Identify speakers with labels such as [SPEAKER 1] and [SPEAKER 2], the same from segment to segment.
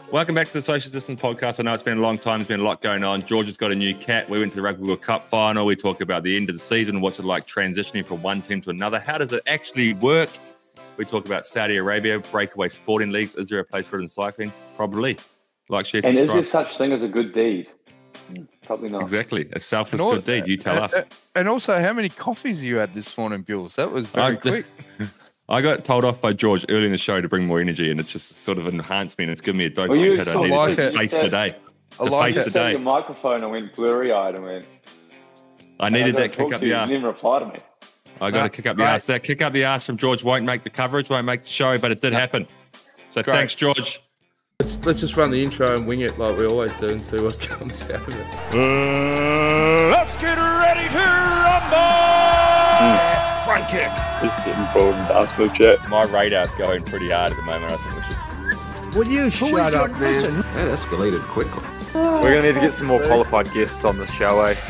[SPEAKER 1] Welcome back to the Social Distance Podcast. I know it's been a long time. There's been a lot going on. George has got a new cat. We went to the Rugby World Cup final. We talked about the end of the season. What's it like transitioning from one team to another? How does it actually work? We talk about Saudi Arabia, breakaway sporting leagues. Is there a place for it in cycling? Probably. Like Chef.
[SPEAKER 2] And is there such thing as a good deed? Probably not.
[SPEAKER 1] Exactly. A selfless good deed. You tell us.
[SPEAKER 3] And also, how many coffees you had this morning, Bills? That was very quick.
[SPEAKER 1] I got told off by George early in the show to bring more energy, and it's just sort of enhanced me, and it's given me a dope.
[SPEAKER 2] You
[SPEAKER 1] I needed to face the day.
[SPEAKER 2] Your microphone and went blurry-eyed and went.
[SPEAKER 1] I needed that kick up the arse.
[SPEAKER 2] You didn't reply to me.
[SPEAKER 1] I got to kick up the arse. That kick up the arse from George won't make the coverage, won't make the show, but it did happen. So thanks, George.
[SPEAKER 4] Let's just run the intro and wing it like we always do and see what comes out of it.
[SPEAKER 5] Let's get ready to rumble! Front kick.
[SPEAKER 6] Just getting forward in basketball chat.
[SPEAKER 1] My radar's going pretty hard at the moment. I think we should.
[SPEAKER 4] Will you shut up, man?
[SPEAKER 7] That escalated quickly.
[SPEAKER 6] We're going to need to get some more qualified guests on the show, eh?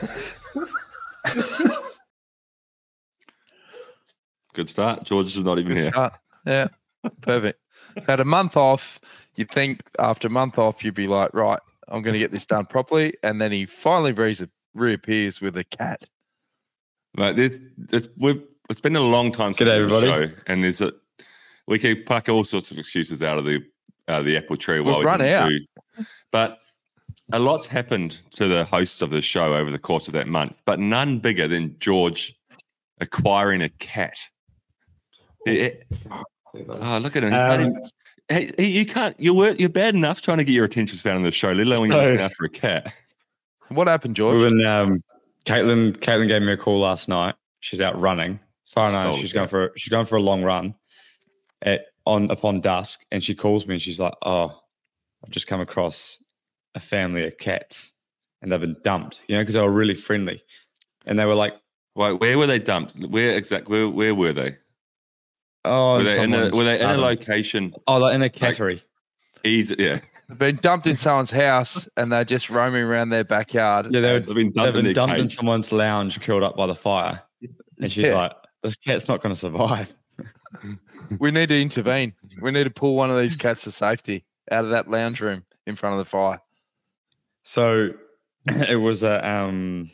[SPEAKER 1] Good start. George is not even here.
[SPEAKER 3] Yeah, perfect. Had a month off. You'd think after a month off, you'd be like, right, I'm going to get this done properly. And then he finally reappears with a cat.
[SPEAKER 1] Mate, it's been a long time since
[SPEAKER 6] everybody.
[SPEAKER 1] The show, and we can pluck all sorts of excuses out of the apple tree.
[SPEAKER 3] We've run out.
[SPEAKER 1] But a lot's happened to the hosts of the show over the course of that month, but none bigger than George acquiring a cat. Look at him. Hey, you can't. You're bad enough trying to get your attention span on the show, let alone when you're looking after a cat.
[SPEAKER 3] What happened, George?
[SPEAKER 6] Caitlin gave me a call last night. She's out running. Far night. She's going for a long run upon dusk, and she calls me and she's like, "Oh, I've just come across a family of cats, and they've been dumped. Because they were really friendly, and they were like,
[SPEAKER 1] wait, where were they dumped? Where were they?
[SPEAKER 6] Oh,
[SPEAKER 1] were they in a location?
[SPEAKER 6] Oh, like in a cattery.
[SPEAKER 1] Easy, yeah.
[SPEAKER 3] They've been dumped in someone's house and they're just roaming around their backyard.
[SPEAKER 6] Yeah, they've been dumped in someone's lounge, curled up by the fire. And she's like, this cat's not going to survive.
[SPEAKER 3] We need to intervene. We need to pull one of these cats to safety out of that lounge room in front of the fire.
[SPEAKER 6] So it was there's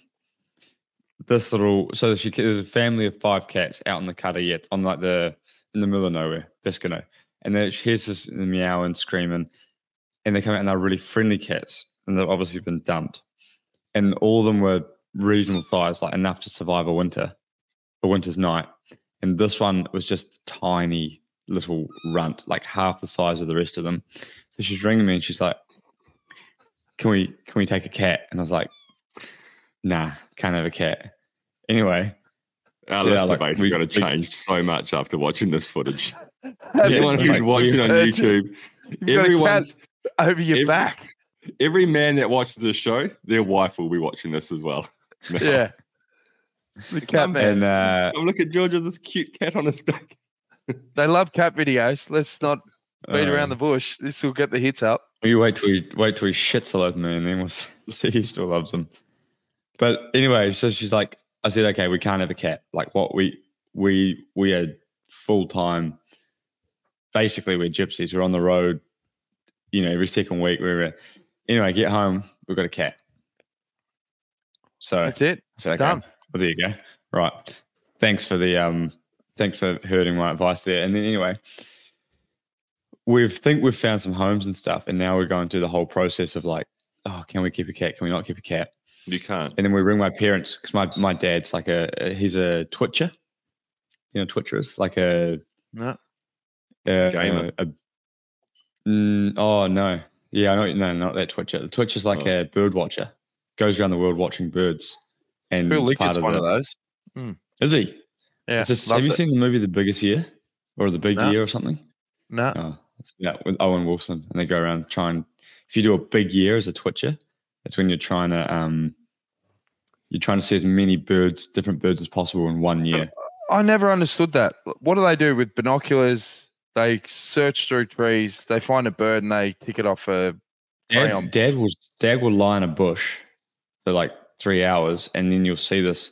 [SPEAKER 6] a family of 5 cats out in the cutter yet in the middle of nowhere, Biscano. And then here's this meowing, screaming. And they come out and they're really friendly cats, and they've obviously been dumped. And all of them were reasonable size, like enough to survive a winter's night. And this one was just a tiny little runt, like half the size of the rest of them. So she's ringing me and she's like, "Can we take a cat?" And I was like, "Nah, can't have a cat." Anyway,
[SPEAKER 1] our listener base has got to change so much after watching this footage. Everyone who's watching on YouTube, everyone's
[SPEAKER 3] over your back.
[SPEAKER 1] Every man that watches this show, their wife will be watching this as well.
[SPEAKER 3] Yeah. The cat man.
[SPEAKER 1] And look at George with this cute cat on his back.
[SPEAKER 3] They love cat videos. Let's not beat around the bush. This will get the hits up.
[SPEAKER 6] You wait till he shits all over me, and then we'll see he still loves them. But anyway, so she's like, I said, okay, we can't have a cat. Like what we had full time. Basically, we're gypsies. We're on the road, every second week. Anyway, get home. We've got a cat. So
[SPEAKER 3] that's it.
[SPEAKER 6] I said, okay,
[SPEAKER 3] done.
[SPEAKER 6] Well, there you go. Right. Thanks for hearing my advice there. And then anyway, we've found some homes and stuff, and now we're going through the whole process of like, oh, can we keep a cat? Can we not keep a cat?
[SPEAKER 1] You can't.
[SPEAKER 6] And then we ring my parents because my dad's like he's a twitcher. Twitcher is like a
[SPEAKER 1] gamer.
[SPEAKER 6] Oh no, yeah, no, not that twitcher. The twitcher's like a bird watcher. Goes around the world watching birds. And
[SPEAKER 3] Bill Lickett's one of those.
[SPEAKER 6] Is he?
[SPEAKER 3] Yeah.
[SPEAKER 6] Have you seen the movie The Biggest Year or The Big Year or something?
[SPEAKER 3] No.
[SPEAKER 6] Oh, it's with Owen Wilson, and they go around trying. If you do a big year as a twitcher, that's when you're trying to see as many different birds as possible in 1 year.
[SPEAKER 3] I never understood that. What do they do with binoculars? They search through trees, they find a bird, and they tick it off a crayon.
[SPEAKER 6] Dad will lie in a bush for like 3 hours, and then you'll see this.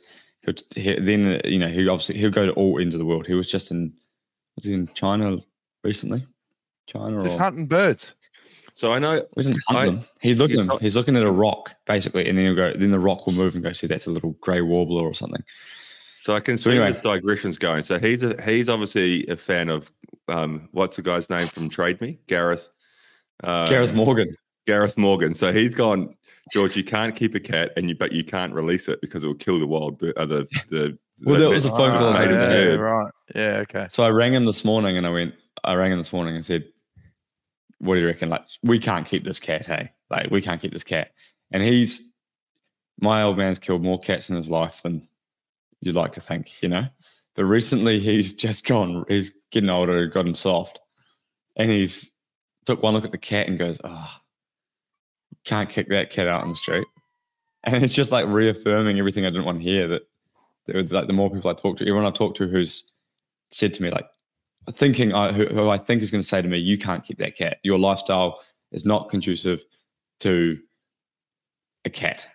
[SPEAKER 6] He'll go to all ends of the world. He was in China recently.
[SPEAKER 3] Just hunting birds.
[SPEAKER 1] So I know
[SPEAKER 6] We didn't hunt them. He's looking at a rock basically, and then he'll go. Then the rock will move and go, see, that's a little grey warbler or something.
[SPEAKER 1] So I can see this digression's going. So he's obviously a fan of what's the guy's name from Trade Me? Gareth
[SPEAKER 6] Morgan.
[SPEAKER 1] Gareth Morgan. So he's gone, George, you can't keep a cat, but you can't release it because it will kill the wild bird. That
[SPEAKER 6] was a phone call I made in the head.
[SPEAKER 3] Right. Yeah. Okay.
[SPEAKER 6] So I rang him this morning, and said, "What do you reckon? Like, we can't keep this cat, hey? Like, we can't keep this cat." And my old man's killed more cats in his life than you'd like to think, you know. But recently, he's getting older, gotten soft, and he's took one look at the cat and goes, "Oh, can't kick that cat out on the street." And it's just like reaffirming everything I didn't want to hear. That it was like the more people I talk to, everyone I talk to who's said to me, like, who I think is going to say to me, "You can't keep that cat. Your lifestyle is not conducive to a cat."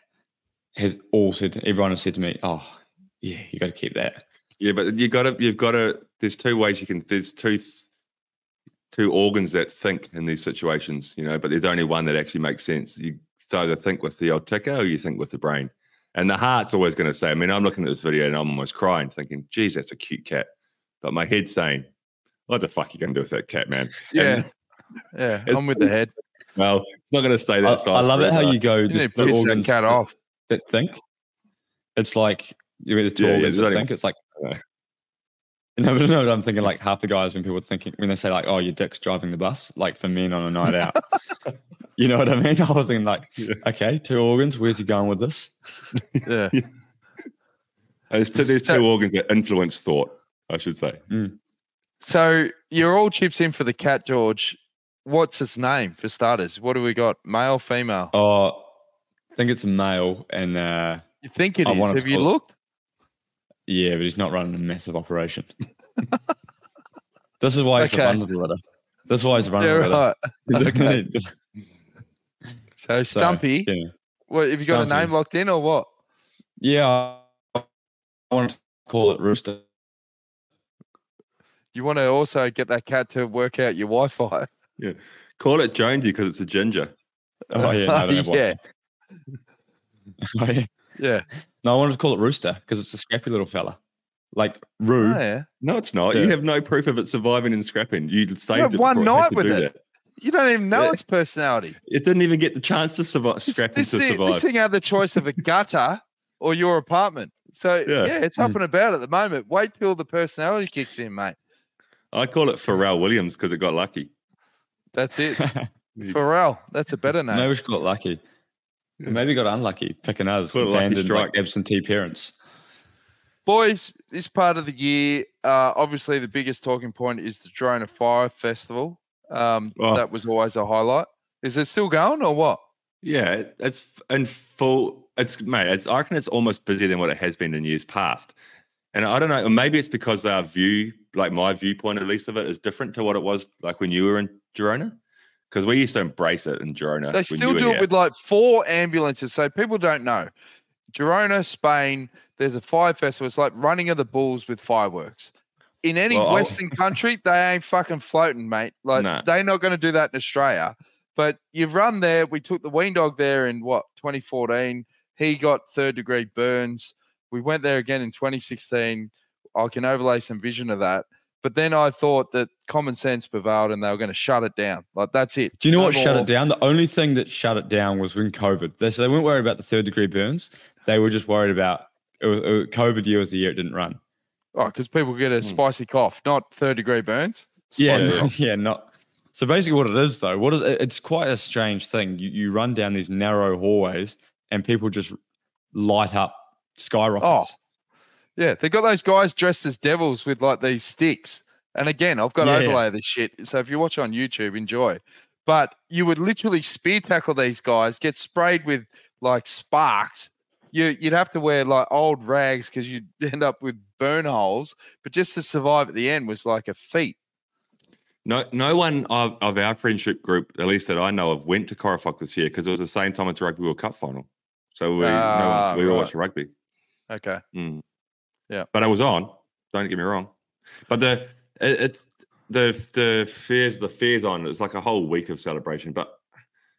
[SPEAKER 6] Everyone has said to me, "Oh, yeah, you got to keep that."
[SPEAKER 1] Yeah, but you've got to. There's two ways you can. There's two organs that think in these situations, you know. But there's only one that actually makes sense. You either think with the old ticker or you think with the brain. And the heart's always going to say. I mean, I'm looking at this video and I'm almost crying, thinking, "Geez, that's a cute cat," but my head's saying, "What the fuck are you going to do with that cat, man?"
[SPEAKER 3] Yeah, I'm with the head.
[SPEAKER 1] Well, it's not going to stay that size.
[SPEAKER 6] I love it how you go.
[SPEAKER 3] Just put that cat off.
[SPEAKER 6] That think. It's like there's two organs that think. It's like. No, but I'm thinking like half the guys when they say like, "Oh, your dick's driving the bus," like for men on a night out. You know what I mean? I was thinking like, okay, two organs. Where's he going with this?
[SPEAKER 3] Yeah.
[SPEAKER 1] There's two organs that influence thought, I should say.
[SPEAKER 6] Mm.
[SPEAKER 3] So you're all chips in for the cat, George. What's its name for starters? What do we got? Male, female?
[SPEAKER 6] Oh, I think it's a male, and
[SPEAKER 3] you think it is? Have you looked?
[SPEAKER 6] Yeah, but he's not running a massive operation. This is why he's under the litter. This is why he's running the litter.
[SPEAKER 3] Right. Okay. So Stumpy, what have you got a name locked in or what?
[SPEAKER 6] Yeah, I want to call it Rooster.
[SPEAKER 3] You want to also get that cat to work out your Wi-Fi.
[SPEAKER 1] Yeah, call it Jonesy because it's a ginger.
[SPEAKER 6] Oh yeah, no, I don't have
[SPEAKER 3] yeah.
[SPEAKER 6] Oh, yeah. No, I wanted to call it Rooster because it's a scrappy little fella. Like Roo.
[SPEAKER 3] Oh, yeah.
[SPEAKER 1] No, it's not.
[SPEAKER 6] Yeah.
[SPEAKER 1] You have no proof of it surviving and scrapping. You saved it
[SPEAKER 3] one
[SPEAKER 1] before
[SPEAKER 3] night
[SPEAKER 1] it
[SPEAKER 3] with it.
[SPEAKER 1] That.
[SPEAKER 3] You don't even know its personality.
[SPEAKER 1] It didn't even get the chance to survive. Scrapping to survive.
[SPEAKER 3] This thing had the choice of a gutter or your apartment. So yeah, it's up and about at the moment. Wait till the personality kicks in, mate.
[SPEAKER 1] I call it Pharrell Williams because it got lucky.
[SPEAKER 3] That's it. Pharrell. That's a better name.
[SPEAKER 6] Maybe we got lucky. Yeah. Maybe got unlucky picking us. Abandoned like absentee parents.
[SPEAKER 3] Boys, this part of the year, obviously the biggest talking point is the Girona Fire Festival. That was always a highlight. Is it still going or what?
[SPEAKER 1] Yeah, it's in full. I reckon it's almost busier than what it has been in years past. And I don't know, maybe it's because our view, like my viewpoint at least of it, is different to what it was like when you were in Girona. Because we used to embrace it in Girona.
[SPEAKER 3] They still do it with like 4 ambulances. So people don't know. Girona, Spain, there's a fire festival. It's like running of the bulls with fireworks. In any Western country, they ain't fucking floating, mate. Like they're not going to do that in Australia. But you've run there. We took the Ween Dog there in 2014. He got 3rd-degree burns. We went there again in 2016. I can overlay some vision of that. But then I thought that common sense prevailed and they were going to shut it down. Like, that's it.
[SPEAKER 6] Do you know what shut it down? The only thing that shut it down was when COVID. They weren't worried about the 3rd-degree burns. They were just worried about COVID year was the year it didn't run.
[SPEAKER 3] Oh, because people get a spicy cough, not 3rd-degree burns.
[SPEAKER 6] Not. So basically what it is, though, it's quite a strange thing. You run down these narrow hallways and people just light up skyrockets.
[SPEAKER 3] Oh. Yeah, they got those guys dressed as devils with like these sticks. And again, I've got overlay of this shit. So if you watch on YouTube, enjoy. But you would literally spear tackle these guys, get sprayed with like sparks. You'd have to wear like old rags because you'd end up with burn holes. But just to survive at the end was like a feat.
[SPEAKER 1] No one of our friendship group, at least that I know of, went to Corofok this year because it was the same time as the Rugby World Cup final. So we were watching rugby.
[SPEAKER 3] Okay.
[SPEAKER 1] Mm.
[SPEAKER 3] Yeah,
[SPEAKER 1] but I was on. Don't get me wrong. But the fair's on. It's like a whole week of celebration. But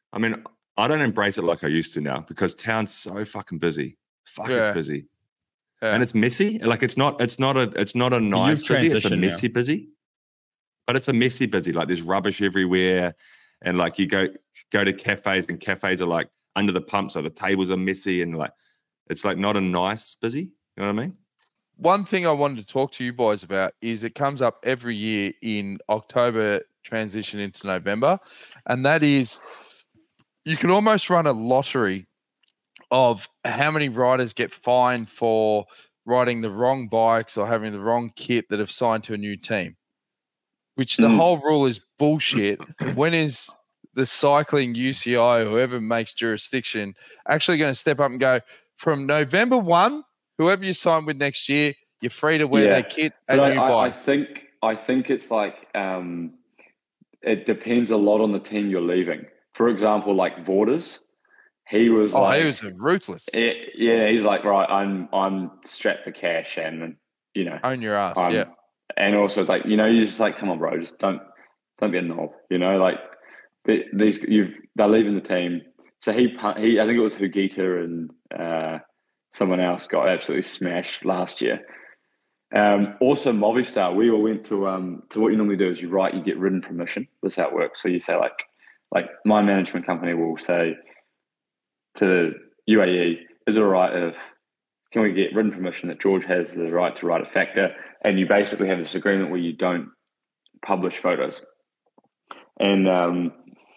[SPEAKER 1] I mean, I don't embrace it like I used to now because town's so fucking busy. It's busy.
[SPEAKER 3] Yeah.
[SPEAKER 1] And it's messy. Like it's not a nice busy, it's a messy busy. But it's a messy busy. Like there's rubbish everywhere. And like you go to cafes and cafes are like under the pump, so the tables are messy and like it's like not a nice busy. You know what I mean?
[SPEAKER 3] One thing I wanted to talk to you boys about is it comes up every year in October, transition into November, and that is you can almost run a lottery of how many riders get fined for riding the wrong bikes or having the wrong kit that have signed to a new team, which the whole rule is bullshit. When is the cycling UCI, whoever makes jurisdiction, actually going to step up and go, from November 1, whoever you sign with next year, you're free to wear their kit and new bike?
[SPEAKER 2] I think it's like it depends a lot on the team you're leaving. For example, like Vorders, he was
[SPEAKER 3] he was ruthless.
[SPEAKER 2] He's like, right, I'm strapped for cash and
[SPEAKER 3] own your ass.
[SPEAKER 2] And also like, you're just like, come on, bro, just don't be a knob. Like they're leaving the team. So he I think it was Hugita and someone else got absolutely smashed last year. Also Movistar, we all went to what you normally do is you get written permission. That's how it works. So you say like my management company will say to UAE, is it all right if can we get written permission that George has the right to ride a factor? And you basically have this agreement where you don't publish photos. And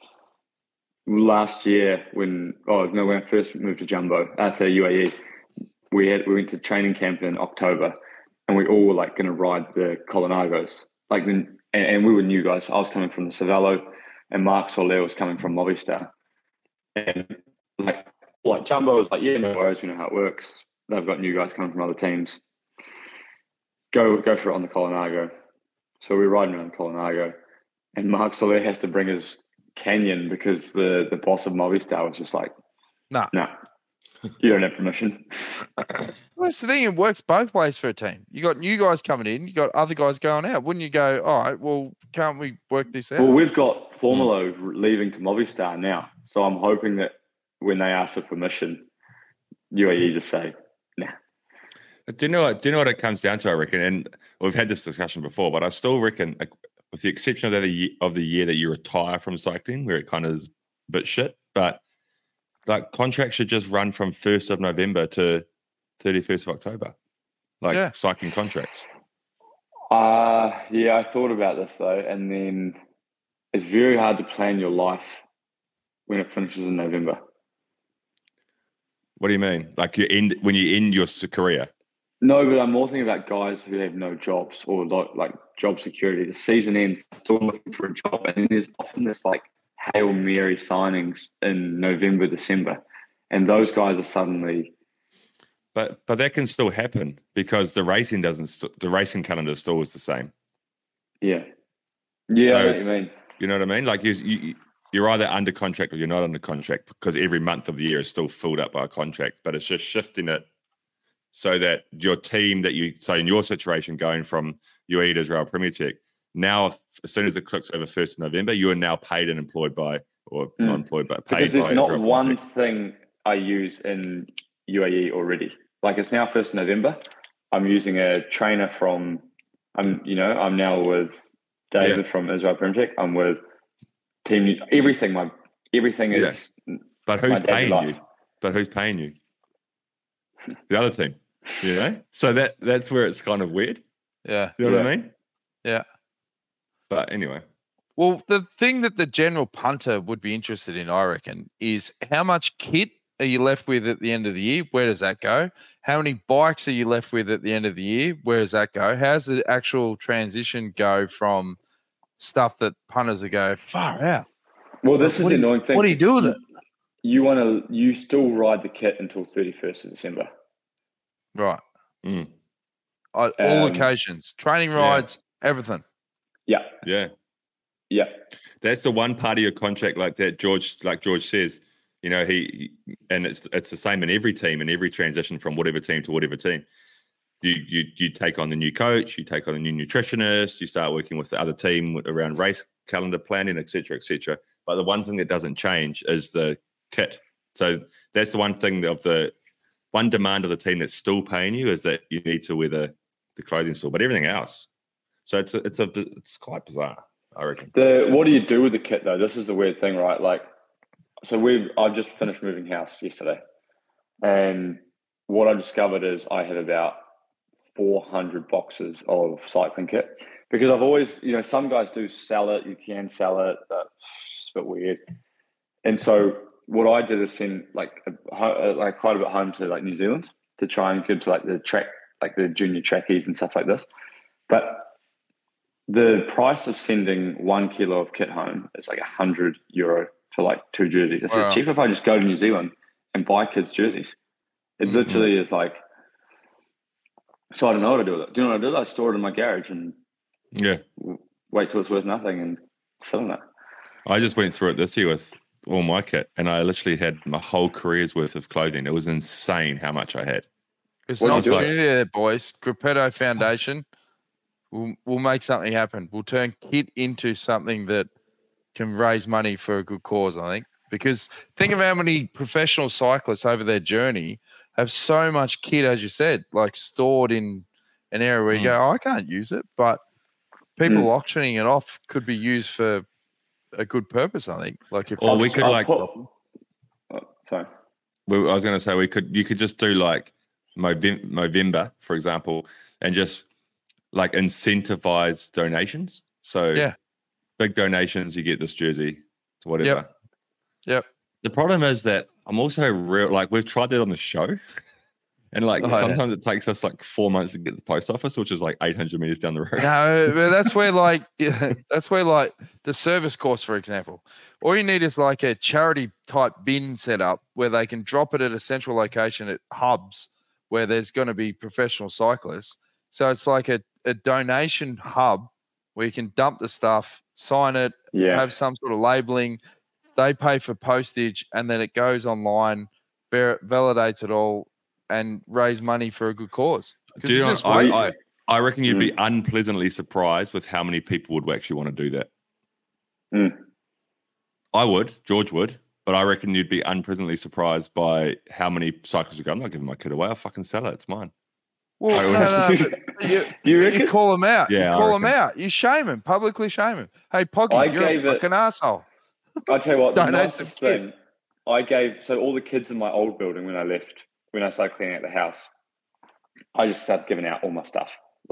[SPEAKER 2] last year when I first moved to Jumbo, to UAE, we went to training camp in October and we all were like going to ride the Colonagos. And we were new guys. I was coming from the Cervelo and Mark Soler was coming from Movistar. And like Jumbo was like, yeah, no worries, we know how it works. They've got new guys coming from other teams. Go for it on the Colnago. So we're riding around Colnago and Mark Soler has to bring his Canyon because the boss of Movistar was just like, no, you don't have permission.
[SPEAKER 3] Well, that's the thing. It works both ways for a team. You got new guys coming in, you got other guys going out. Wouldn't you go, all right, well, can't we work this out?
[SPEAKER 2] Well, we've got Formolo leaving to Movistar now. So I'm hoping that when they ask for permission, UAE just say, nah.
[SPEAKER 1] Do you know what it comes down to, I reckon? And we've had this discussion before, but I still reckon, with the exception of the year that you retire from cycling, where it kind of is a bit shit, but like contracts should just run from 1st of November to 31st of October, cycling contracts.
[SPEAKER 2] I thought about this though, and then it's very hard to plan your life when it finishes in November.
[SPEAKER 1] What do you mean? Like when you end your career?
[SPEAKER 2] No, but I'm more thinking about guys who have no jobs or like job security. The season ends, still looking for a job, and then there's often this like Hail Mary signings in November, December, and those guys are suddenly.
[SPEAKER 1] But that can still happen because the racing calendar still is the same.
[SPEAKER 2] Yeah,
[SPEAKER 1] so,
[SPEAKER 2] I know what you mean.
[SPEAKER 1] You know what I mean? Like you're either under contract or you're not under contract because every month of the year is still filled up by a contract, but it's just shifting it so that your team so in your situation going from UAE to Israel Premier Tech, now as soon as it clicks over 1st of November, you are now paid and employed by, or not employed, but paid
[SPEAKER 2] because
[SPEAKER 1] by.
[SPEAKER 2] There's not one thing I use in UAE already. Like it's now 1st November. I'm using a trainer I'm now with David from Israel Premier Tech. I'm with team, everything is.
[SPEAKER 1] But who's paying you? But who's paying you? The other team, So that's where it's kind of weird.
[SPEAKER 3] Yeah.
[SPEAKER 1] You know what I mean?
[SPEAKER 3] Yeah.
[SPEAKER 1] But anyway.
[SPEAKER 3] Well, the thing that the general punter would be interested in, I reckon, is how much kit are you left with at the end of the year? Where does that go? How many bikes are you left with at the end of the year? Where does that go? How's the actual transition go from stuff that punters are go far out?
[SPEAKER 2] Well, this is the annoying thing.
[SPEAKER 3] What do you do with it?
[SPEAKER 2] You still ride the kit until 31st of December.
[SPEAKER 3] Right. All occasions, training rides, everything.
[SPEAKER 2] Yeah.
[SPEAKER 1] Yeah.
[SPEAKER 2] Yeah.
[SPEAKER 1] That's the one part of your contract like George says, it's the same in every team, in every transition from whatever team to whatever team. You take on the new coach, you take on a new nutritionist, you start working with the other team around race calendar planning, et cetera, But the one thing that doesn't change is the kit. So that's the one thing of the one demand of the team that's still paying you is that you need to wear the clothing store, but everything else. So it's quite bizarre, I reckon.
[SPEAKER 2] What do you do with the kit though? This is the weird thing, right? Like, so I've just finished moving house yesterday, and what I discovered is I have about 400 boxes of cycling kit, because I've always, some guys do sell it. You can sell it, but it's a bit weird. And so what I did is send like quite a bit home to like New Zealand to try and give to like the track, like the junior trackies and stuff like this. But the price of sending 1 kilo of kit home is like €100 for like 2 jerseys. It's cheaper if I just go to New Zealand and buy kids' jerseys. It literally is like, so I don't know what to do with it. Do you know what I do? I store it in my garage and wait till it's worth nothing and sell it.
[SPEAKER 1] I just went through it this year with all my kit, and I literally had my whole career's worth of clothing. It was insane how much I had.
[SPEAKER 3] There's an opportunity there, boys. Gruppetto Foundation will make something happen. We'll turn kit into something that can raise money for a good cause, I think. Because think of how many professional cyclists over their journey have so much kit, as you said, like stored in an area where you go, I can't use it. But people auctioning it off could be used for a good purpose, I think. Like if
[SPEAKER 1] we could like
[SPEAKER 2] sorry.
[SPEAKER 1] I was going to say you could just do like Movember, for example, and just like incentivize donations. So big donations, you get this jersey to whatever.
[SPEAKER 3] Yep.
[SPEAKER 1] The problem is that I'm also we've tried that on the show, and sometimes it takes us like 4 months to get to the post office, which is like 800 meters down the road.
[SPEAKER 3] No, but that's where the service course, for example, all you need is like a charity type bin set up where they can drop it at a central location at hubs where there's going to be professional cyclists. So it's like a donation hub where you can dump the stuff, sign it, have some sort of labeling. They pay for postage, and then it goes online, validates it all, and raise money for a good cause.
[SPEAKER 1] I reckon you'd be unpleasantly surprised with how many people would actually want to do that. I would, George would, but I reckon you'd be unpleasantly surprised by how many cyclists would go, I'm not giving my kid away, I'll fucking sell it, it's mine.
[SPEAKER 3] Well, you call them out.
[SPEAKER 1] Yeah,
[SPEAKER 3] you call them out. You shame him, publicly shame him. Hey, Poggy, you're a fucking asshole.
[SPEAKER 2] I'll tell you what, the nicest thing I gave, so all the kids in my old building when I started cleaning out the house, I just started giving out all my stuff,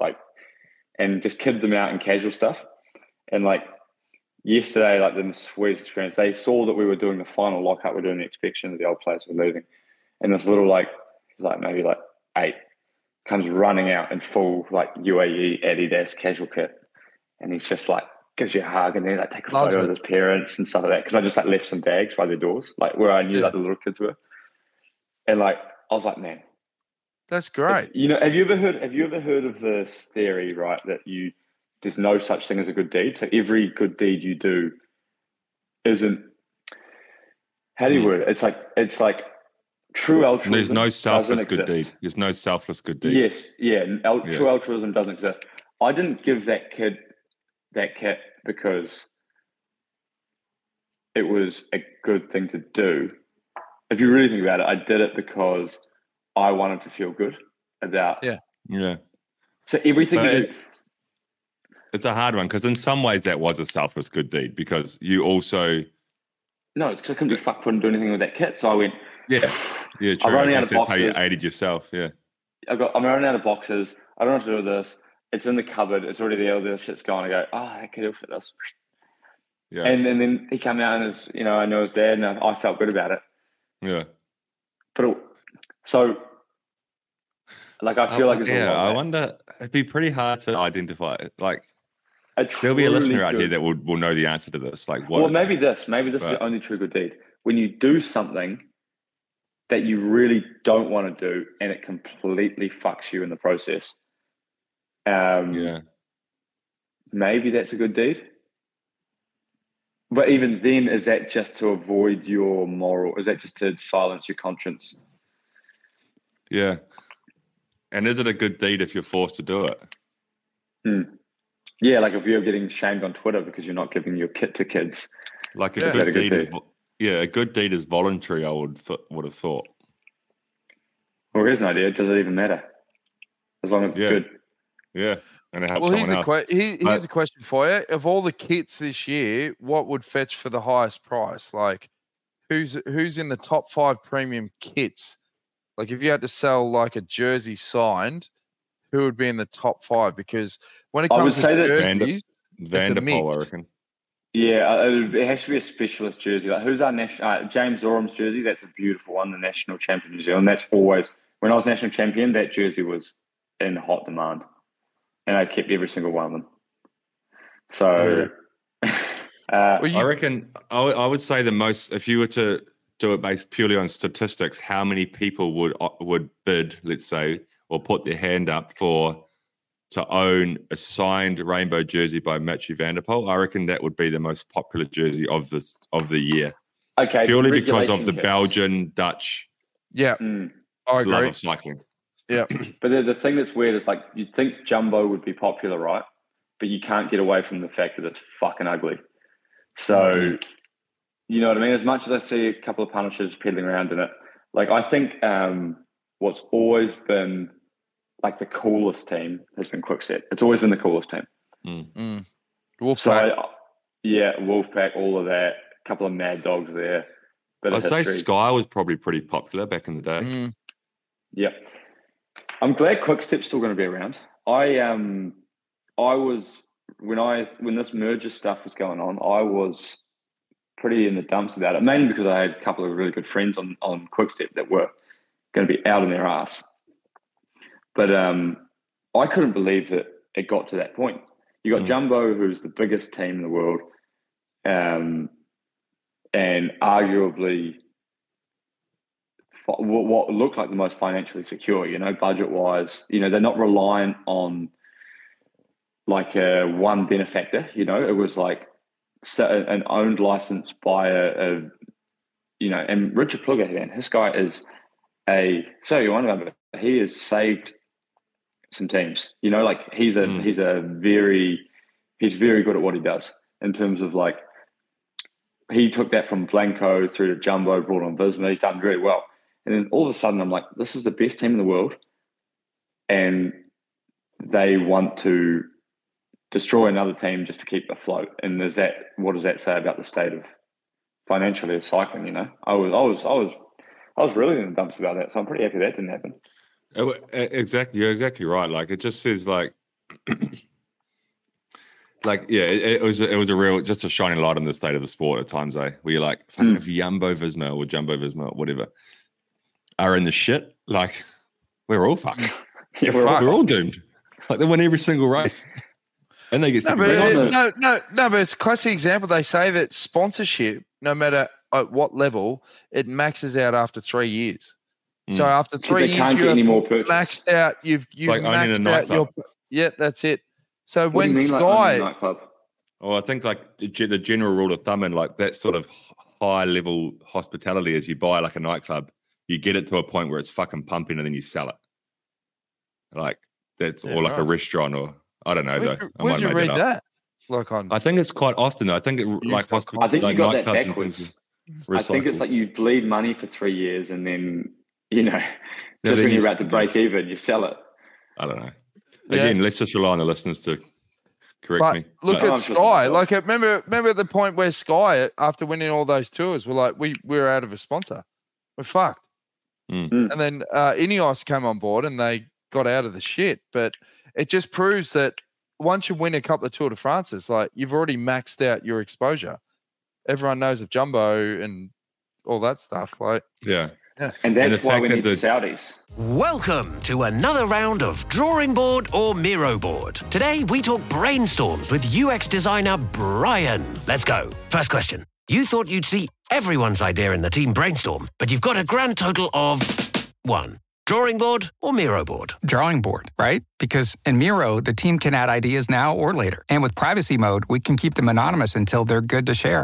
[SPEAKER 2] and just kidded them out in casual stuff. And yesterday, the sweetest experience, they saw that we were doing the final lockup, we're doing the inspection of the old place we're leaving. And this little, maybe 8 comes running out in full, UAE Adidas casual kit. And he's just gives you a hug, and then take a photo of his parents and stuff like that. Because I just left some bags by their doors, where I knew the little kids were. And I was like, man,
[SPEAKER 3] that's great.
[SPEAKER 2] Have you ever heard of this theory, right? That there's no such thing as a good deed. So every good deed you do isn't. How do you word it? It's like true altruism.
[SPEAKER 1] There's no selfless good deed. There's no selfless good deed.
[SPEAKER 2] Yes, true altruism doesn't exist. I didn't give that kid that kit because it was a good thing to do. If you really think about it, I did it because I wanted to feel good about.
[SPEAKER 1] Yeah.
[SPEAKER 2] So everything you do.
[SPEAKER 1] It's a hard one because in some ways that was a selfless good deed because you also.
[SPEAKER 2] No, it's because I couldn't do fuck and do anything with that kit. So I went.
[SPEAKER 1] Yeah, true.
[SPEAKER 2] I'm running out of boxes.
[SPEAKER 1] That's how you aided yourself. Yeah.
[SPEAKER 2] I'm running out of boxes. I don't know what to do with this. It's in the cupboard. It's already there. All the shit's gone. I go, that kid will fit this. Yeah. And then he came out and I know his dad, and I felt good about it.
[SPEAKER 1] Yeah.
[SPEAKER 2] But I feel like it's
[SPEAKER 1] I wonder. It'd be pretty hard to identify it. There'll be a listener out here that will know the answer to this.
[SPEAKER 2] Maybe this is the only true good deed. When you do something that you really don't want to do, and it completely fucks you in the process. Maybe that's a good deed. But even then, is that just to avoid your moral? Is that just to silence your conscience?
[SPEAKER 1] Yeah. And is it a good deed if you're forced to do it?
[SPEAKER 2] Yeah, if you're getting shamed on Twitter because you're not giving your kit to kids,
[SPEAKER 1] Like a
[SPEAKER 3] Yeah.
[SPEAKER 1] good
[SPEAKER 2] Is that a good
[SPEAKER 1] deed is,
[SPEAKER 2] deed?
[SPEAKER 1] a good deed is voluntary. I would have thought.
[SPEAKER 2] Well, here's an idea. Does it even matter? As long as it's
[SPEAKER 1] Yeah.
[SPEAKER 2] good.
[SPEAKER 1] Yeah, and it helps
[SPEAKER 3] Well,
[SPEAKER 1] someone else.
[SPEAKER 3] here's a question for you. Of all the kits this year, what would fetch for the highest price? Like, who's in the top 5 premium kits? Like, if you had to sell like a jersey signed, who would be in the top 5? Because when it
[SPEAKER 2] I would
[SPEAKER 3] comes to
[SPEAKER 2] say that
[SPEAKER 3] jerseys,
[SPEAKER 1] Van der Poel, I
[SPEAKER 3] mix.
[SPEAKER 1] reckon.
[SPEAKER 2] Yeah, it has to be a specialist jersey. Like, who's our national? James Orham's jersey. That's a beautiful one. The national champion of New Zealand. That's always when I was national champion. That jersey was in hot demand, and I kept every single one of them. So,
[SPEAKER 1] I reckon I would say the most. If you were to do it based purely on statistics, how many people would bid, let's say, or put their hand up to own a signed rainbow jersey by Mathieu van der Poel? I reckon that would be the most popular jersey of the year.
[SPEAKER 2] okay,
[SPEAKER 1] Purely because of
[SPEAKER 2] regulation
[SPEAKER 1] the
[SPEAKER 2] kits.
[SPEAKER 1] Belgian Dutch
[SPEAKER 3] Yeah, I
[SPEAKER 1] love
[SPEAKER 3] agree.
[SPEAKER 1] of cycling.
[SPEAKER 3] Yeah,
[SPEAKER 2] But the thing that's weird is like you'd think Jumbo would be popular, right? But you can't get away from the fact that it's fucking ugly. So, you know what I mean? As much as I see a couple of punishes peddling around in it, like I think what's always been like the coolest team has been Quickstep. It's always been the coolest team.
[SPEAKER 3] Wolfpack.
[SPEAKER 2] So, Wolfpack, all of that. A couple of mad dogs there. Bit of
[SPEAKER 1] I'd say
[SPEAKER 2] history.
[SPEAKER 1] Sky was probably pretty popular back in the day.
[SPEAKER 2] Yep. I'm glad Quickstep's still going to be around. I was when this merger stuff was going on, I was pretty in the dumps about it, mainly because I had a couple of really good friends on Quickstep that were going to be out on their ass. But I couldn't believe that it got to that point. You got Jumbo, who's the biggest team in the world, and arguably what looked like the most financially secure, budget-wise. They're not reliant on like one benefactor. It was like an owned license by and Richard Plugger, man, this guy is he has saved some teams. He's very good at what he does in terms of like he took that from Blanco through to Jumbo, brought on Visma. He's done very well. And then all of a sudden, I'm like, this is the best team in the world, and they want to destroy another team just to keep afloat. And what does that say about the state of financially of cycling? I was really in the dumps about that, so I'm pretty happy that didn't happen.
[SPEAKER 1] Exactly, you're exactly right. Like it just says like, it was a real just a shining light on the state of the sport at times. Where you're like, if Jumbo Visma or Jumbo Visma or whatever are in the shit, like we're all fucked.
[SPEAKER 2] Yeah,
[SPEAKER 1] we're all doomed. Like they win every single race, and they get
[SPEAKER 3] but it's a classic example. They say that sponsorship, no matter at what level, it maxes out after 3 years. So after 3 years,
[SPEAKER 2] can't get any more purchase.
[SPEAKER 3] Maxed out. You've
[SPEAKER 1] like
[SPEAKER 3] maxed out your. Yeah, that's it. So
[SPEAKER 2] What
[SPEAKER 3] when
[SPEAKER 2] do you mean,
[SPEAKER 3] Sky,
[SPEAKER 2] like nightclub?
[SPEAKER 1] Well, I think like the general rule of thumb in like that sort of high level hospitality is you buy like a nightclub, you get it to a point where it's fucking pumping, and then you sell it. Like that's or like a restaurant, or I don't know though.
[SPEAKER 3] where did you read that? Like on,
[SPEAKER 1] I think it's quite often though. I think
[SPEAKER 2] I think you got that
[SPEAKER 1] nightclubs and
[SPEAKER 2] backwards.
[SPEAKER 1] things
[SPEAKER 2] I think it's like you bleed money for 3 years, and then just
[SPEAKER 1] then
[SPEAKER 2] when
[SPEAKER 1] you
[SPEAKER 2] you're about to break even, you sell it.
[SPEAKER 1] I don't know. Again, let's just rely on the listeners to correct
[SPEAKER 3] but
[SPEAKER 1] me.
[SPEAKER 3] look
[SPEAKER 1] But-
[SPEAKER 3] at Sky. Like remember at the point where Sky, after winning all those tours, were like, we're out of a sponsor. We're fucked. And then Ineos came on board and they got out of the shit. But it just proves that once you win a couple of Tour de France's, like you've already maxed out your exposure. Everyone knows of Jumbo and all that stuff. Like,
[SPEAKER 1] yeah.
[SPEAKER 2] And that's
[SPEAKER 1] the
[SPEAKER 2] why
[SPEAKER 1] fact
[SPEAKER 2] we
[SPEAKER 1] that
[SPEAKER 2] need the Saudis.
[SPEAKER 7] Welcome to another round of Drawing Board or Miro Board. Today we talk brainstorms with UX designer Brian. Let's go. First question. You thought you'd see everyone's idea in the team brainstorm, but you've got a grand total of 1. Drawing board or Miro board?
[SPEAKER 8] Drawing board, right? Because in Miro, the team can add ideas now or later. And with privacy mode, we can keep them anonymous until they're good to share.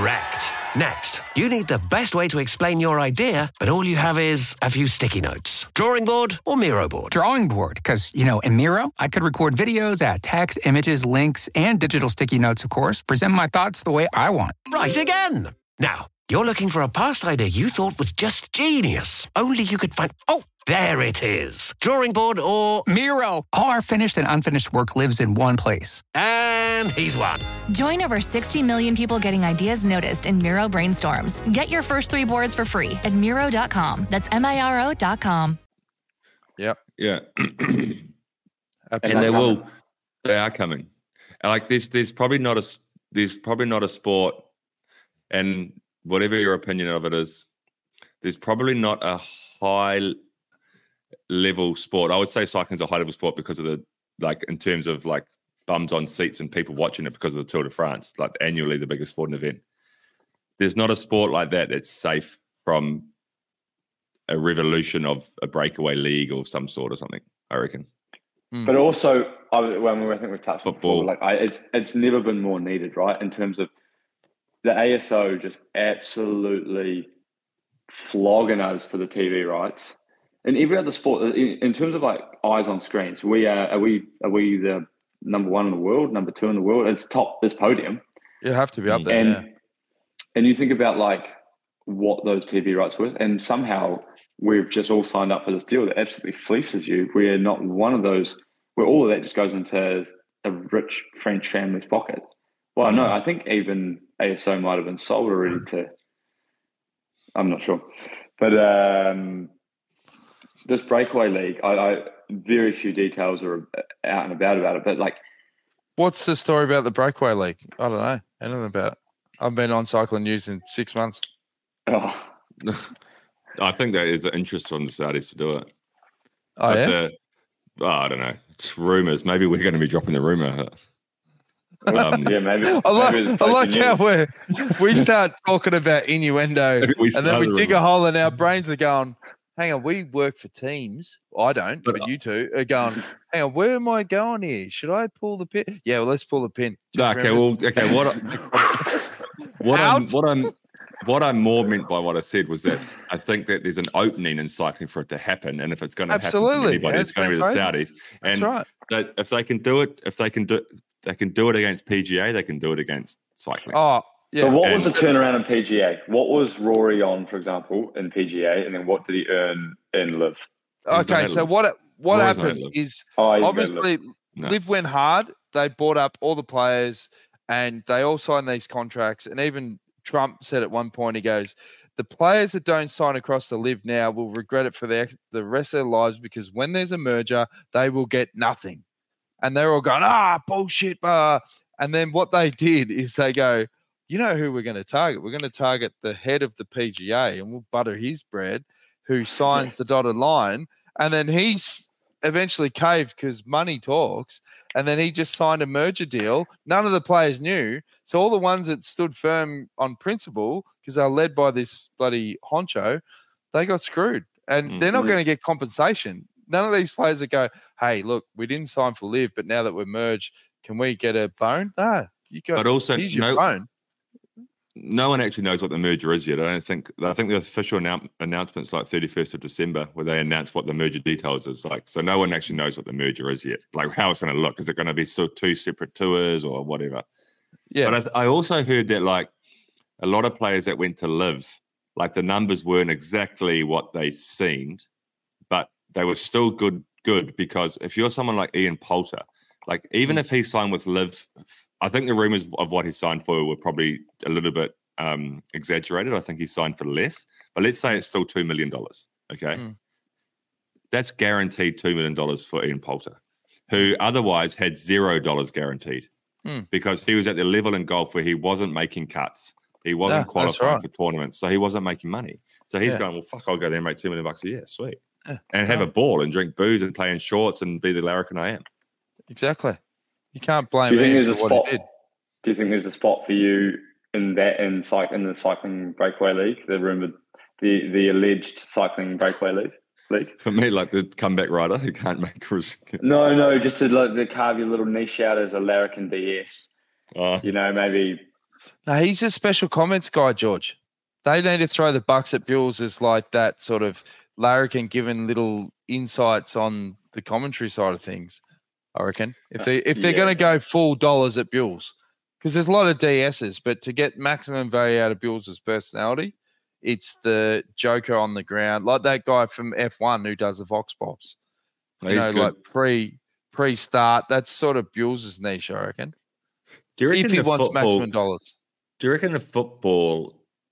[SPEAKER 7] Correct. Next, you need the best way to explain your idea, but all you have is a few sticky notes. Drawing board or Miro board?
[SPEAKER 8] Drawing board, because, in Miro, I could record videos, add text, images, links, and digital sticky notes, of course, present my thoughts the way I want.
[SPEAKER 7] Right again. Now, you're looking for a past idea you thought was just genius. Only you could find... Oh, there it is. Drawing board or...
[SPEAKER 8] Miro. All our finished and unfinished work lives in one place.
[SPEAKER 7] And he's won.
[SPEAKER 9] Join over 60 million people getting ideas noticed in Miro Brainstorms. Get your first 3 boards for free at Miro.com. That's Miro.com.
[SPEAKER 3] Yep.
[SPEAKER 1] Yeah.
[SPEAKER 3] Absolutely.
[SPEAKER 1] And they are coming. Like there's probably not a sport, and whatever your opinion of it is, there's probably not a high level sport. I would say cycling's a high level sport because of in terms of bums on seats and people watching it because of the Tour de France, annually the biggest sporting event. There's not a sport like that that's safe from a revolution of a breakaway league or some sort or something, I reckon.
[SPEAKER 2] But also, I think we've touched
[SPEAKER 1] football.
[SPEAKER 2] Before, it's never been more needed, right? In terms of the ASO just absolutely flogging us for the TV rights, and every other sport. In terms of eyes on screens, are we the number 1 in the world, number 2 in the world? It's top this podium.
[SPEAKER 3] You have to be up there.
[SPEAKER 2] And you think about what those TV rights were, and somehow we've just all signed up for this deal that absolutely fleeces you. We're not one of those where all of that just goes into a rich French family's pocket. Well, no, I think even ASO might have been sold already to, I'm not sure. But this breakaway league, I very few details are out and about it, but
[SPEAKER 3] what's the story about the breakaway league? I don't know anything about it. I've been on Cycling News in 6 months.
[SPEAKER 2] Oh.
[SPEAKER 1] I think that is an interest on the Saudis to do it.
[SPEAKER 3] Oh, yeah?
[SPEAKER 1] I don't know. It's rumours. Maybe we're going to be dropping the rumour.
[SPEAKER 2] Yeah, maybe.
[SPEAKER 3] I like how we start talking about innuendo and then we dig a hole and our brains are going, hang on, we work for teams. I don't, but you two are going, hang on, where am I going here? Should I pull the pin? Yeah, well, let's pull the pin.
[SPEAKER 1] What I more meant by what I said was that I think that there's an opening in cycling for it to happen, and if it's going to happen for anybody, it's going to be the Saudis. And
[SPEAKER 3] right.
[SPEAKER 1] That if they can do it, they can do it against PGA. They can do it against cycling.
[SPEAKER 3] Oh, yeah.
[SPEAKER 2] But what was the turnaround in PGA? What was Rory on, for example, in PGA, and then what did he earn in Liv?
[SPEAKER 3] Okay, so what happened is obviously Liv went hard. They bought up all the players, and they all signed these contracts, and even Trump said at one point, he goes, the players that don't sign across the Liv now will regret it for the rest of their lives, because when there's a merger, they will get nothing. And they're all going, bullshit. And then what they did is they go, you know who we're going to target? We're going to target the head of the PGA, and we'll butter his bread, who signs the dotted line. And then he's eventually caved because money talks. And then he just signed a merger deal. None of the players knew. So all the ones that stood firm on principle, because they're led by this bloody honcho, they got screwed. And they're not going to get compensation. None of these players that go, hey, look, we didn't sign for Liv, but now that we're merged, can we get a bone? No. Here's your bone.
[SPEAKER 1] No one actually knows what the merger is yet. I think the official announcement's 31st of December, where they announce what the merger details is like. So no one actually knows what the merger is yet, like how it's going to look. Is it going to be still 2 separate tours or whatever? Yeah. But I also heard that a lot of players that went to Liv, the numbers weren't exactly what they seemed, but they were still good because if you're someone like Ian Poulter, even if he signed with Liv, I think the rumors of what he signed for were probably a little bit exaggerated. I think he signed for less, but let's say it's still $2 million. Okay. That's guaranteed $2 million for Ian Poulter, who otherwise had $0 guaranteed because he was at the level in golf where he wasn't making cuts. He wasn't qualifying for tournaments, so he wasn't making money. So he's going, well, fuck, I'll go there and make $2 million a year. Sweet. And have a ball and drink booze and play in shorts and be the larrikin I am.
[SPEAKER 3] Exactly. You can't blame him for what he did.
[SPEAKER 2] Do you think there's a spot for you in the cycling breakaway league, the alleged cycling breakaway league?
[SPEAKER 1] For me, the comeback rider who can't make risk.
[SPEAKER 2] No, just to carve your little niche out as a larrikin DS. Maybe.
[SPEAKER 3] No, he's a special comments guy, George. They need to throw the bucks at Bulls as that sort of larrikin giving little insights on the commentary side of things. I reckon if they're going to go full dollars at Bulls, because there's a lot of DSs, but to get maximum value out of Bulls' personality, it's the joker on the ground, like that guy from F1 who does the Vox Pops.
[SPEAKER 1] Oh,
[SPEAKER 3] like pre-start. That's sort of Bulls' niche, I reckon.
[SPEAKER 1] Do you reckon
[SPEAKER 3] if he wants maximum dollars?
[SPEAKER 1] Do you reckon the football?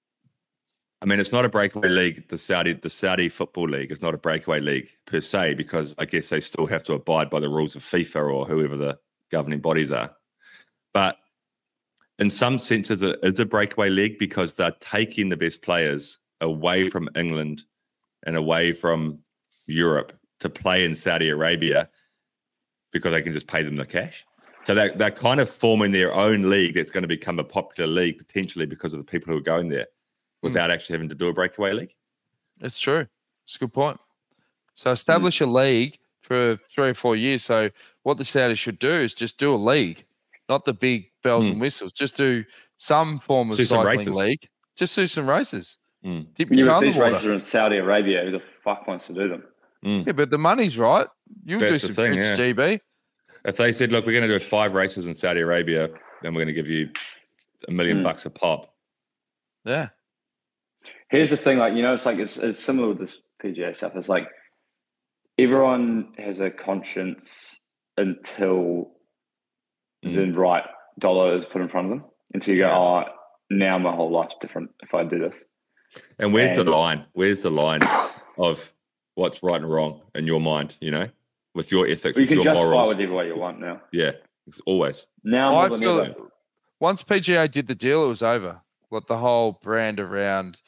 [SPEAKER 1] I mean, it's not a breakaway league. The Saudi Football League is not a breakaway league per se, because I guess they still have to abide by the rules of FIFA or whoever the governing bodies are. But in some senses, it's a breakaway league because they're taking the best players away from England and away from Europe to play in Saudi Arabia because they can just pay them the cash. So they're kind of forming their own league that's going to become a popular league potentially because of the people who are going there without actually having to do a breakaway league.
[SPEAKER 3] It's true. It's a good point. So establish a league for 3 or 4 years. So what the Saudis should do is just do a league, not the big bells and whistles. Just do some form of cycling league. Just do some races. Dip your toe in
[SPEAKER 2] these
[SPEAKER 3] the water.
[SPEAKER 2] races are in Saudi Arabia. Who the fuck wants to do them?
[SPEAKER 3] Yeah, but the money's right. You'll do some tricks, GB.
[SPEAKER 1] If they said, look, we're going to do 5 races in Saudi Arabia, then we're going to give you $1 million bucks a pop.
[SPEAKER 3] Yeah.
[SPEAKER 2] Here's the thing, it's similar with this PGA stuff. It's like everyone has a conscience until the right dollar is put in front of them. Until you go, now my whole life's different if I do this.
[SPEAKER 1] And where's the line? Where's the line of what's right and wrong in your mind, with your ethics, with your morals?
[SPEAKER 2] You can justify whatever way you want now.
[SPEAKER 1] Yeah, it's always.
[SPEAKER 2] Now
[SPEAKER 3] I feel once PGA did the deal, it was over. Like the whole brand around,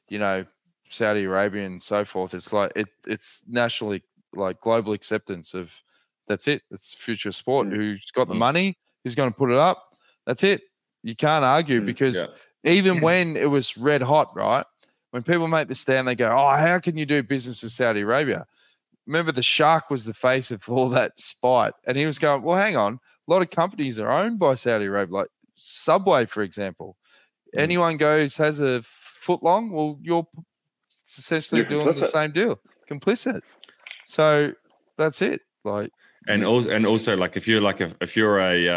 [SPEAKER 3] Saudi Arabia and so forth. It's like it's nationally, like global acceptance of that's it. It's future sport. Who's got the money? Who's going to put it up? That's it. You can't argue because even when it was red hot, right? When people make the stand, they go, "Oh, how can you do business with Saudi Arabia?" Remember, the Shark was the face of all that spite, and he was going, "Well, hang on. A lot of companies are owned by Saudi Arabia, like Subway, for example. Anyone has a foot long, well, you're essentially doing the same deal, complicit. So that's it. Like,
[SPEAKER 1] and also, like if you're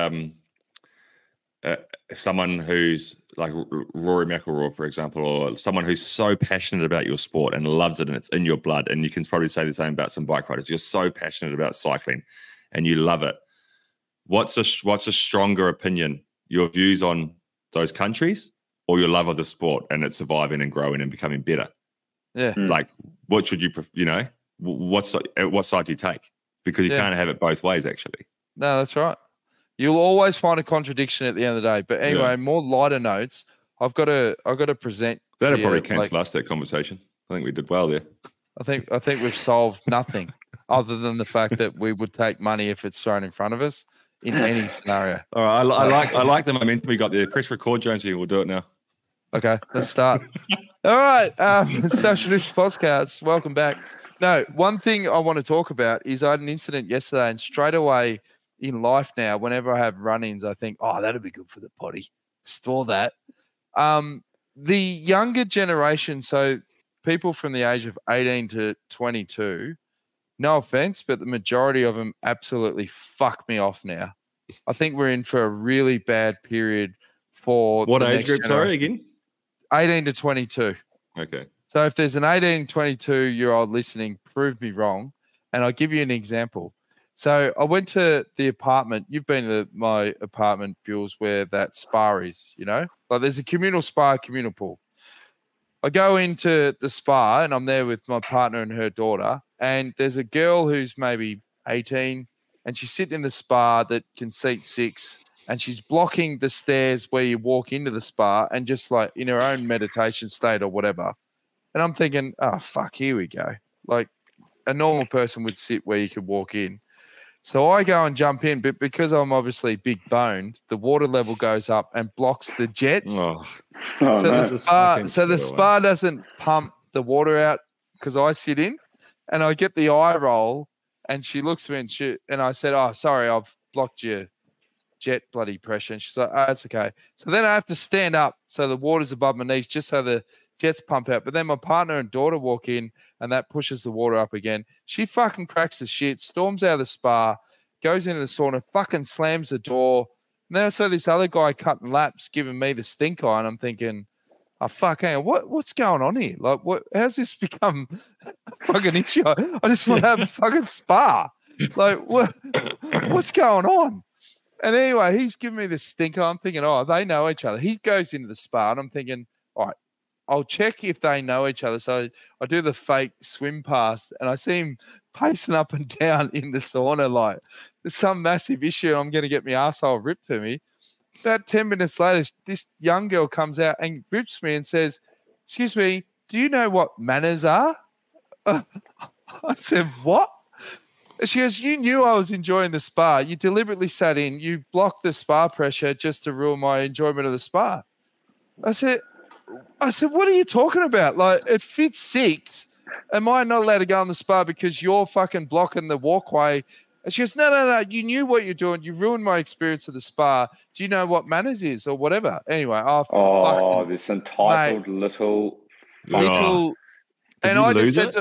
[SPEAKER 1] someone who's like Rory McIlroy, for example, or someone who's so passionate about your sport and loves it and it's in your blood, and you can probably say the same about some bike riders. You're so passionate about cycling and you love it. What's a stronger opinion? Your views on those countries or your love of the sport and it's surviving and growing and becoming better?
[SPEAKER 3] Yeah.
[SPEAKER 1] Like, what should what side do you take? Because you can't have it both ways, actually.
[SPEAKER 3] No, that's right. You'll always find a contradiction at the end of the day. But anyway, more lighter notes. I've got to present.
[SPEAKER 1] That'll probably cancel us, that conversation. I think we did well there.
[SPEAKER 3] I think we've solved nothing other than the fact that we would take money if it's thrown in front of us in any scenario.
[SPEAKER 1] All right, I like the momentum we got there. Press record, Jonesy. We'll do it now.
[SPEAKER 3] Okay, let's start. All right, Socialist Podcast. Welcome back. No, one thing I want to talk about is I had an incident yesterday, and straight away in life now, whenever I have run-ins, I think, oh, that'd be good for the potty. Store that. The younger generation, so people from the age of 18 to 22, no offense, but the majority of them absolutely fuck me off now. I think we're in for a really bad period for
[SPEAKER 1] what age group? Sorry, again?
[SPEAKER 3] 18 to 22.
[SPEAKER 1] Okay.
[SPEAKER 3] So if there's an 18, 22-year-old listening, prove me wrong, and I'll give you an example. So I went to the apartment. You've been to my apartment, Bulls, where that spa is, Like there's a communal spa, communal pool. I go into the spa, and I'm there with my partner and her daughter, and there's a girl who's maybe 18, and she's sitting in the spa that can seat 6, and she's blocking the stairs where you walk into the spa and just like in her own meditation state or whatever. And I'm thinking, oh, fuck, here we go. Like a normal person would sit where you could walk in. So I go and jump in, but because I'm obviously big boned, the water level goes up and blocks the jets. So the spa doesn't pump the water out because I sit in, and I get the eye roll, and she looks at me and I said, oh, sorry, I've blocked your jet bloody pressure. And she's like, oh, it's okay. So then I have to stand up so the water's above my knees just so the jets pump out. But then my partner and daughter walk in, and that pushes the water up again. She fucking cracks the shit, storms out of the spa, goes into the sauna, fucking slams the door. And then I saw this other guy cutting laps, giving me the stink eye, and I'm thinking, oh, fuck, hang on, what's going on here? Like, how's this become a fucking issue? I just want to have a fucking spa. Like, what's going on? And anyway, he's giving me this stink eye. I'm thinking, oh, they know each other. He goes into the spa, and I'm thinking, all right, I'll check if they know each other. So I do the fake swim past, and I see him pacing up and down in the sauna like there's some massive issue and I'm going to get my arsehole ripped to me. About 10 minutes later, this young girl comes out and rips me and says, excuse me, do you know what manners are? I said, what? And she goes, you knew I was enjoying the spa. You deliberately sat in. You blocked the spa pressure just to ruin my enjoyment of the spa. I said, what are you talking about? Like, it fits 6. Am I not allowed to go on the spa because you're fucking blocking the walkway? And she goes, no. You knew what you're doing. You ruined my experience of the spa. Do you know what manners is or whatever? Anyway,
[SPEAKER 2] this entitled little.
[SPEAKER 3] And I just said,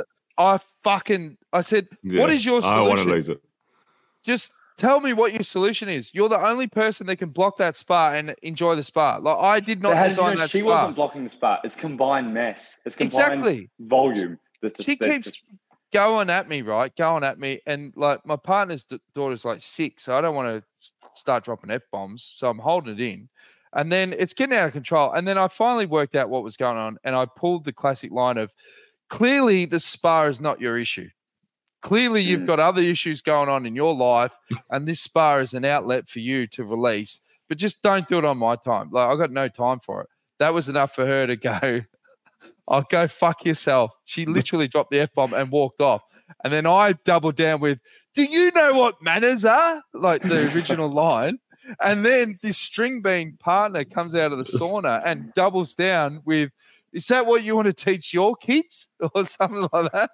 [SPEAKER 3] I said, what is your solution?
[SPEAKER 1] I want to lose it.
[SPEAKER 3] Just tell me what your solution is. You're the only person that can block that spa and enjoy the spa. Like, I did not design that spa.
[SPEAKER 2] She wasn't blocking the spa. It's combined mess. It's combined volume.
[SPEAKER 3] She keeps going at me, right? Going at me. And like my partner's daughter's like 6, so I don't want to start dropping F-bombs. So I'm holding it in. And then it's getting out of control. And then I finally worked out what was going on. And I pulled the classic line of, clearly the spa is not your issue. Clearly you've got other issues going on in your life. And this spa is an outlet for you to release. But just don't do it on my time. Like, I got no time for it. That was enough for her to go, I'll go fuck yourself. She literally dropped the F-bomb and walked off. And then I doubled down with, do you know what manners are? Like the original line. And then this string bean partner comes out of the sauna and doubles down with, is that what you want to teach your kids? Or something like that.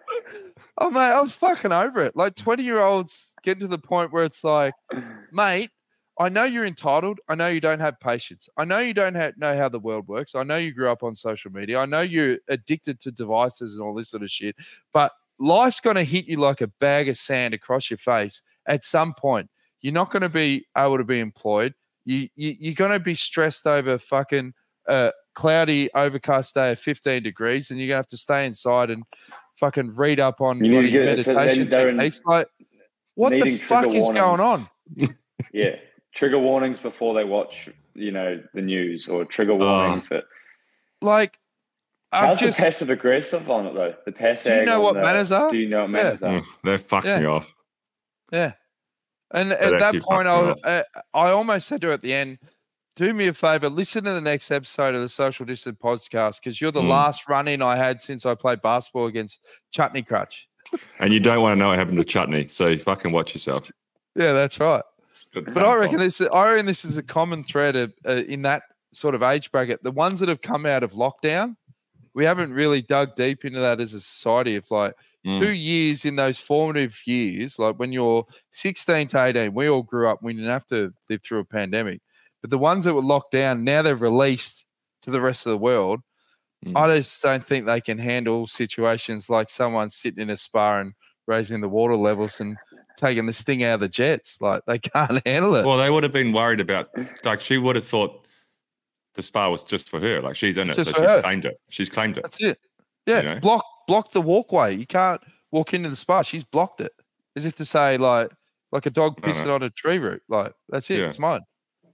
[SPEAKER 3] Oh, mate, I was fucking over it. Like 20-year-olds getting to the point where it's like, mate, I know you're entitled. I know you don't have patience. I know you don't know how the world works. I know you grew up on social media. I know you're addicted to devices and all this sort of shit. But life's going to hit you like a bag of sand across your face at some point. You're not going to be able to be employed. You're going to be stressed over fucking cloudy, overcast day of 15 degrees, and you're going to have to stay inside and fucking read up on meditation techniques. Like, what the fuck is going on?
[SPEAKER 2] Yeah. Trigger warnings before they watch, the news, or trigger warnings that.
[SPEAKER 3] Like,
[SPEAKER 2] how's the passive aggressive on it though? The passive.
[SPEAKER 3] Do you know what manners are?
[SPEAKER 2] Do you know what manners are?
[SPEAKER 1] They fucked me off.
[SPEAKER 3] Yeah, and at that point, I almost said to her at the end, "Do me a favor, listen to the next episode of the Social Distance Podcast because you're the last run-in I had since I played basketball against Chutney Crutch."
[SPEAKER 1] And you don't want to know what happened to Chutney, so fucking watch yourself.
[SPEAKER 3] Yeah, that's right. But I reckon this is a common thread in that sort of age bracket. The ones that have come out of lockdown, we haven't really dug deep into that as a society. Of like 2 years in those formative years, like when you're 16 to 18, we all grew up. We didn't have to live through a pandemic. But the ones that were locked down, now they've released to the rest of the world. I just don't think they can handle situations like someone sitting in a spa and raising the water levels and taking the sting out of the jets. Like, they can't handle it.
[SPEAKER 1] Well, they would have been worried about, like, she would have thought the spa was just for her. Like, she's in it, so she's claimed it. She's claimed it.
[SPEAKER 3] That's it. Yeah, block the walkway. You can't walk into the spa. She's blocked it. As if to say, like a dog pissing on a tree root. Like, that's it. Yeah. It's mine.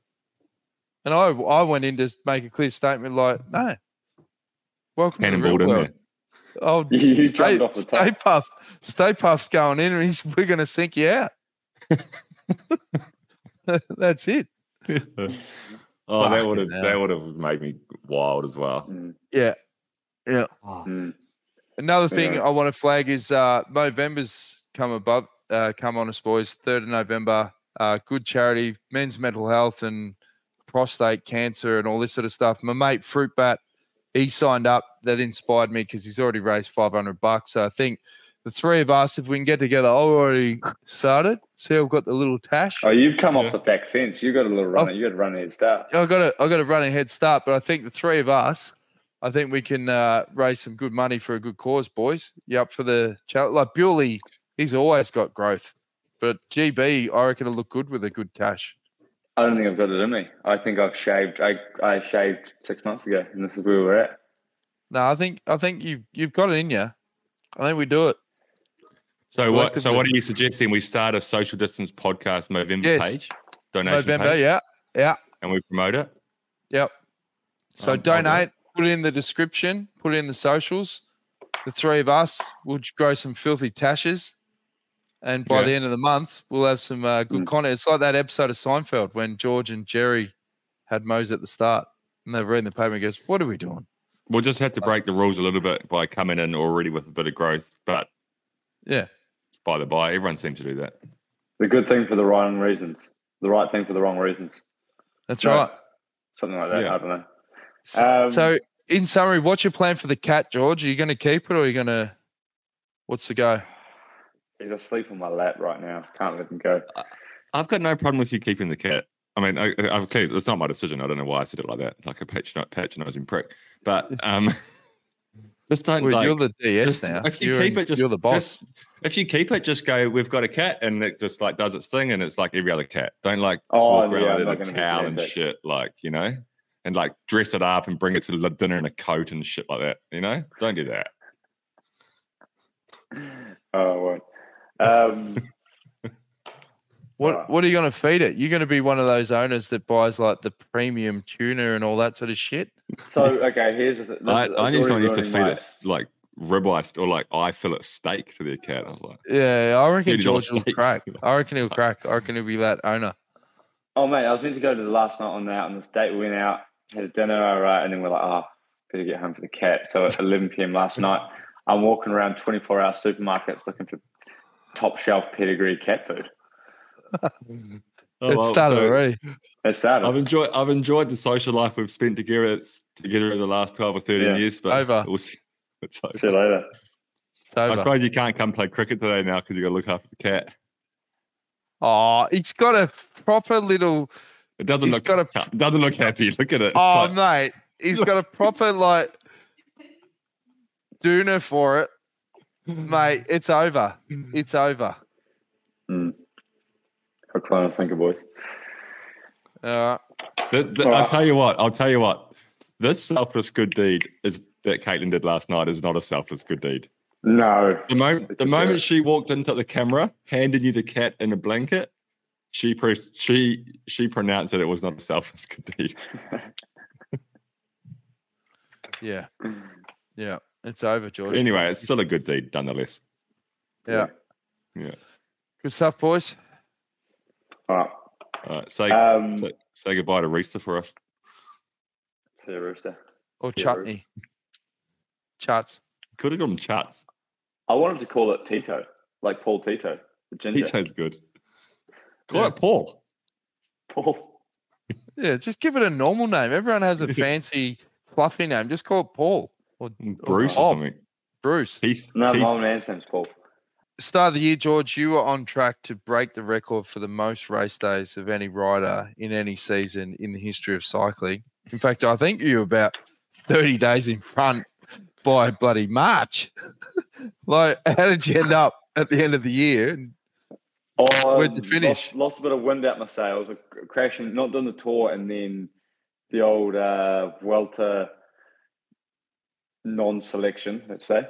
[SPEAKER 3] And I went in to make a clear statement like, no. Welcome to the real world. Oh, Stay Puff's going in and we're going to sink you out. That's it.
[SPEAKER 1] Oh, that would have made me wild as well.
[SPEAKER 3] Yeah. Yeah. Another thing I want to flag is Movember's come on us, boys. 3rd of November. Good charity, men's mental health and prostate cancer and all this sort of stuff. My mate Fruitbat, he signed up. That inspired me because he's already raised $500. So I think the three of us, if we can get together, I've already started. See, I've got the little tash.
[SPEAKER 2] Oh, you've come off the back fence. You got a little run. You got to run a head start.
[SPEAKER 3] I got to run a head start. But I think the three of us, I think we can raise some good money for a good cause, boys. You up for the challenge? Like Bewley, he's always got growth. But GB, I reckon it'll look good with a good cash.
[SPEAKER 2] I don't think I've got it in me. I think I've shaved. I shaved 6 months ago, and this is where we're at.
[SPEAKER 3] No, I think you've got it in you. I think we do it.
[SPEAKER 1] So what are you suggesting? We start a social distance podcast Movember page, donation
[SPEAKER 3] November,
[SPEAKER 1] page?
[SPEAKER 3] yeah,
[SPEAKER 1] and we promote it.
[SPEAKER 3] Yep. So donate, put it in the description, put it in the socials. The three of us will grow some filthy tashes, and by the end of the month, we'll have some good content. It's like that episode of Seinfeld when George and Jerry had Mose at the start, and they're reading the paper and goes, "What are we doing?"
[SPEAKER 1] We'll just have to break the rules a little bit by coming in already with a bit of growth, but by the by, everyone seems to do that.
[SPEAKER 2] The good thing for the wrong reasons, the right thing for the wrong reasons.
[SPEAKER 3] That's right.
[SPEAKER 2] Something like that.
[SPEAKER 1] Yeah.
[SPEAKER 2] I don't know.
[SPEAKER 3] So, in summary, what's your plan for the cat, George? Are you going to keep it, or are you going to? What's the go?
[SPEAKER 2] He's asleep on my lap right now. Can't let him go.
[SPEAKER 1] I've got no problem with you keeping the cat. I mean, it's not my decision. I don't know why I said it like that, like a patronising prick. But just don't.
[SPEAKER 3] Well, you're the DS now.
[SPEAKER 1] If you keep it,
[SPEAKER 3] you're the boss.
[SPEAKER 1] If you keep it, just go. We've got a cat, and it just like does its thing, and it's like every other cat. Don't like walk around with a towel and shit, like and like dress it up and bring it to the dinner in a coat and shit like that. Don't do that.
[SPEAKER 2] Oh, I won't.
[SPEAKER 3] What are you going to feed it? You're going to be one of those owners that buys like the premium tuna and all that sort of shit.
[SPEAKER 2] So okay, here's the thing.
[SPEAKER 1] I knew someone used to feed it like ribeye or like eye fillet steak to their cat. I was like,
[SPEAKER 3] yeah, I reckon George will
[SPEAKER 1] steaks.
[SPEAKER 3] crack. I reckon he'll crack. I reckon he'll be that owner.
[SPEAKER 2] Oh mate, I was meant to go to the last night on this date. We went out, had a dinner, all right, and then we're like, better get home for the cat. So at 11 p.m. last night, I'm walking around 24-hour supermarkets looking for top shelf pedigree cat food.
[SPEAKER 3] It started already.
[SPEAKER 2] It started.
[SPEAKER 1] I've enjoyed the social life we've spent together in the last 12 or 13 years. But
[SPEAKER 3] over.
[SPEAKER 1] It's over.
[SPEAKER 2] See you later.
[SPEAKER 3] It's over.
[SPEAKER 1] I suppose you can't come play cricket today now because you got to look after the cat.
[SPEAKER 3] Oh, it's got a proper little.
[SPEAKER 1] It doesn't look happy. Look at it.
[SPEAKER 3] Oh, mate, he's got a proper like doona for it, mate. It's over. It's over.
[SPEAKER 2] I'm trying to think of boys.
[SPEAKER 3] All right.
[SPEAKER 1] I'll tell you what. This selfless good deed that Caitlin did last night is not a selfless good deed.
[SPEAKER 2] No.
[SPEAKER 1] The moment she walked into the camera, handed you the cat in a blanket, she pronounced that it was not a selfless good deed.
[SPEAKER 3] Yeah. It's over, George.
[SPEAKER 1] Anyway, it's still a good deed, nonetheless.
[SPEAKER 3] Yeah. Good stuff, boys.
[SPEAKER 2] All
[SPEAKER 1] right. Say goodbye to Rooster for us.
[SPEAKER 2] See you, Rooster.
[SPEAKER 3] Or Chutney. Chuts.
[SPEAKER 1] Could have gone Chuts.
[SPEAKER 2] I wanted to call it Tito, like Paul Tito. The ginger.
[SPEAKER 1] Tito's good. Call it Paul.
[SPEAKER 2] Paul.
[SPEAKER 3] Yeah, just give it a normal name. Everyone has a fancy, fluffy name. Just call it Paul. Or
[SPEAKER 1] Bruce or something.
[SPEAKER 3] Bruce.
[SPEAKER 2] No, my man's name's Paul.
[SPEAKER 3] Start of the year, George, you were on track to break the record for the most race days of any rider in any season in the history of cycling. In fact, I think you were about 30 days in front by bloody March. Like, how did you end up at the end of the year? Where'd you finish?
[SPEAKER 2] Lost a bit of wind out my sails. Crashing, not doing the tour, and then the old Vuelta non-selection, let's say.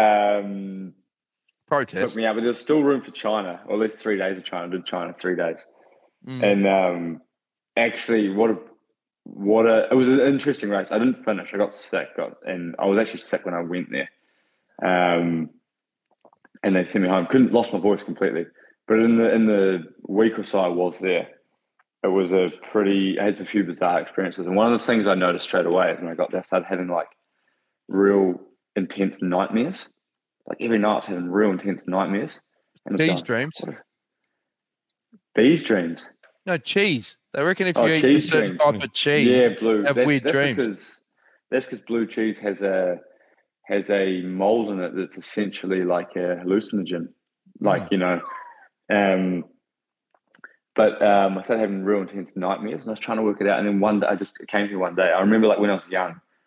[SPEAKER 3] Protest.
[SPEAKER 2] Took me out, but there's still room for China, or at least 3 days of China. I did China 3 days. And actually, it was an interesting race. I didn't finish. I got sick, and I was actually sick when I went there. And they sent me home. Lost my voice completely. But in the week or so I was there, it was I had a few bizarre experiences. And one of the things I noticed straight away is when I got there, I started having like real intense nightmares. Like every night I was having real intense nightmares.
[SPEAKER 3] Bees dreams.
[SPEAKER 2] Bees dreams?
[SPEAKER 3] No, cheese. They reckon if you eat a certain type of cheese,
[SPEAKER 2] blue.
[SPEAKER 3] have weird dreams.
[SPEAKER 2] That's because blue cheese has a mold in it that's essentially like a hallucinogen. Like, but I started having real intense nightmares, and I was trying to work it out. And then one day, it came to me one day. I remember like when I was young,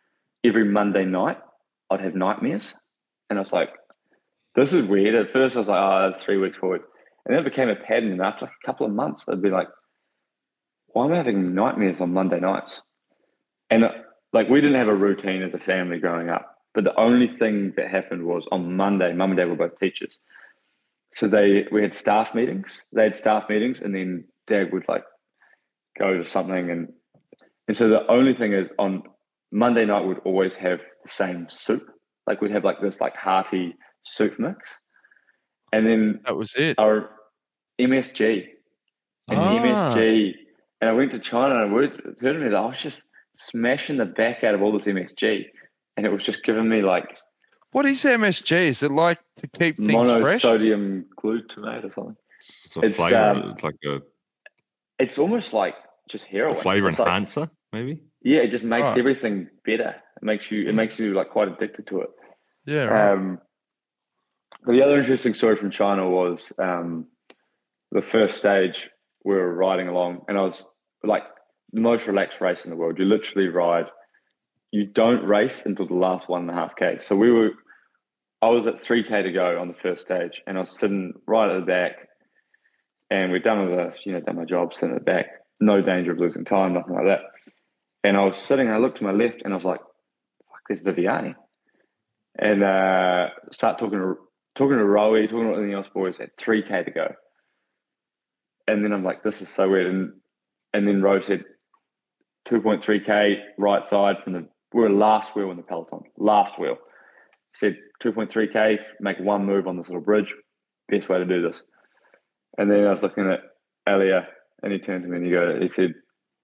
[SPEAKER 2] every Monday night I'd have nightmares. And I was like, this is weird. At first I was like, oh, that's 3 weeks forward. And then it became a pattern. And after like a couple of months, I'd be like, why am I having nightmares on Monday nights? And like, we didn't have a routine as a family growing up. But the only thing that happened was on Monday, Mum and Dad were both teachers. So we had staff meetings. They had staff meetings, and then Dad would like go to something. And so the only thing is on Monday night, we'd always have the same soup. Like we'd have like this like hearty soup mix. And then
[SPEAKER 3] that was it.
[SPEAKER 2] Our MSG. And MSG. And I went to China and it turned me that I was just smashing the back out of all this MSG. And it was just giving me like...
[SPEAKER 3] What is MSG? Is it like to keep things fresh?
[SPEAKER 2] Monosodium glutamate or something.
[SPEAKER 1] It's a flavor. It's like a...
[SPEAKER 2] It's almost like just heroin.
[SPEAKER 1] A flavor
[SPEAKER 2] it's
[SPEAKER 1] enhancer,
[SPEAKER 2] like,
[SPEAKER 1] maybe?
[SPEAKER 2] Yeah, it just makes everything better. It makes you like quite addicted to it.
[SPEAKER 3] Yeah. Right.
[SPEAKER 2] But the other interesting story from China was the first stage we were riding along, and I was like the most relaxed race in the world. You literally ride. You don't race until the last 1.5K. So I was at 3K to go on the first stage, and I was sitting right at the back, and we'd done my job, sitting at the back, no danger of losing time, nothing like that. And I was sitting, and I looked to my left, and I was like, fuck, there's Viviani. And start talking to Rowie, talking about anything else, boys, at 3K to go. And then I'm like, this is so weird. And then Rose said, 2.3K right side we're last wheel in the peloton, last wheel. Said 2.3K, make one move on this little bridge, best way to do this. And then I was looking at Elia, and he turned to me and he said,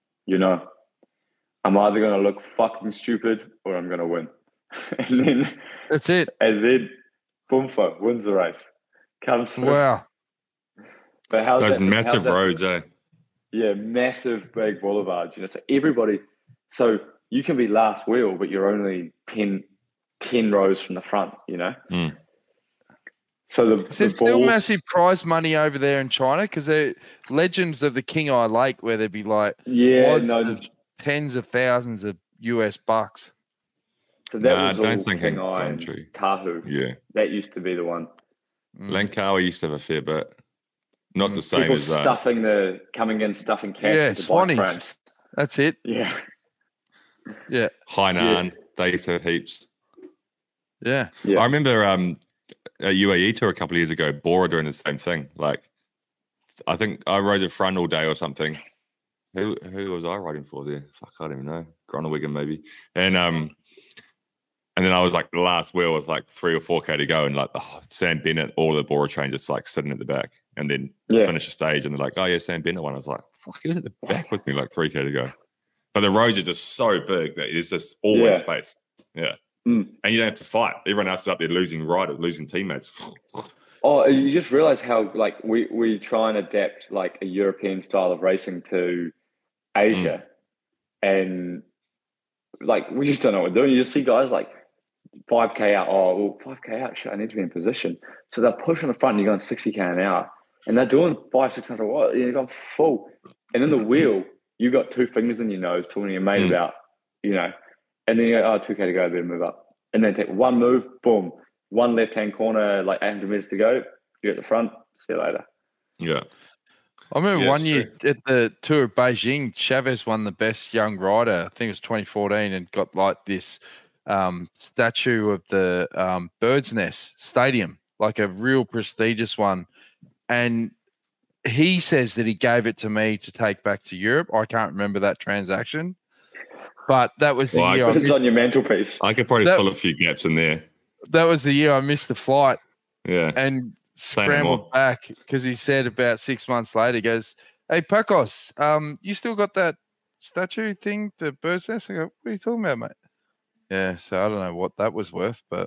[SPEAKER 2] I'm either going to look fucking stupid or I'm going to win. And then
[SPEAKER 3] that's it.
[SPEAKER 2] And then Bumfo wins the race. Comes through.
[SPEAKER 3] Wow.
[SPEAKER 2] But
[SPEAKER 1] those massive roads, eh?
[SPEAKER 2] Yeah, massive big boulevards. So everybody, so you can be last wheel, but you're only 10 rows from the front,
[SPEAKER 1] Mm.
[SPEAKER 2] So
[SPEAKER 3] there's still massive prize money over there in China because they're legends of the King Eye Lake where there'd be like of tens of thousands of US bucks.
[SPEAKER 2] So that was all King Eye and Tahu.
[SPEAKER 1] Yeah.
[SPEAKER 2] That used to be the one.
[SPEAKER 1] Langkawi used to have a fair bit. Not the same
[SPEAKER 2] people
[SPEAKER 1] as
[SPEAKER 2] stuffing stuffing cats.
[SPEAKER 3] Yeah,
[SPEAKER 2] into bike frames.
[SPEAKER 3] That's it.
[SPEAKER 2] Yeah.
[SPEAKER 3] Yeah.
[SPEAKER 1] Hainan, they used to have heaps.
[SPEAKER 3] Yeah.
[SPEAKER 1] I remember a UAE tour a couple of years ago, Bora doing the same thing. Like, I think I rode the front all day or something. Who was I riding for there? Fuck, I don't even know. Groenewegen maybe. And then I was like, the last wheel was like 3 or 4K to go, and like Sam Bennett, all the Bora train just like sitting at the back, and then finish the stage, and they're like, oh yeah, Sam Bennett won. I was like, fuck, he was at the back with me like 3K to go. But the roads are just so big that it's just always space. Yeah. And you don't have to fight. Everyone else is up there losing riders, losing teammates.
[SPEAKER 2] Oh, you just realize how like we try and adapt like a European style of racing to Asia, and like we just don't know what we're doing. You just see guys like 5K out. Oh, well, 5K out. Shit, I need to be in position. So they're pushing the front, and you're going 60K an hour, and they're doing 500-600 watts. You're going full, and in the wheel, you got 2 fingers in your nose talking to your mate about, and then you go, 2K to go, I better move up, and then take one move, boom, one left-hand corner, like 800 meters to go. You're at the front. See you later.
[SPEAKER 1] Yeah.
[SPEAKER 3] I remember one year at the Tour of Beijing, Chavez won the best young rider. I think it was 2014, and got like this statue of the Bird's Nest Stadium, like a real prestigious one. And he says that he gave it to me to take back to Europe. I can't remember that transaction, but that was the year.
[SPEAKER 2] It's on your mantelpiece.
[SPEAKER 1] I could probably fill a few gaps in there.
[SPEAKER 3] That was the year I missed the flight.
[SPEAKER 1] Yeah.
[SPEAKER 3] And scrambled back because he said about 6 months later, he goes, hey, Pacos, you still got that statue thing, the Bird's Nest? I go, what are you talking about, mate? Yeah, so I don't know what that was worth, but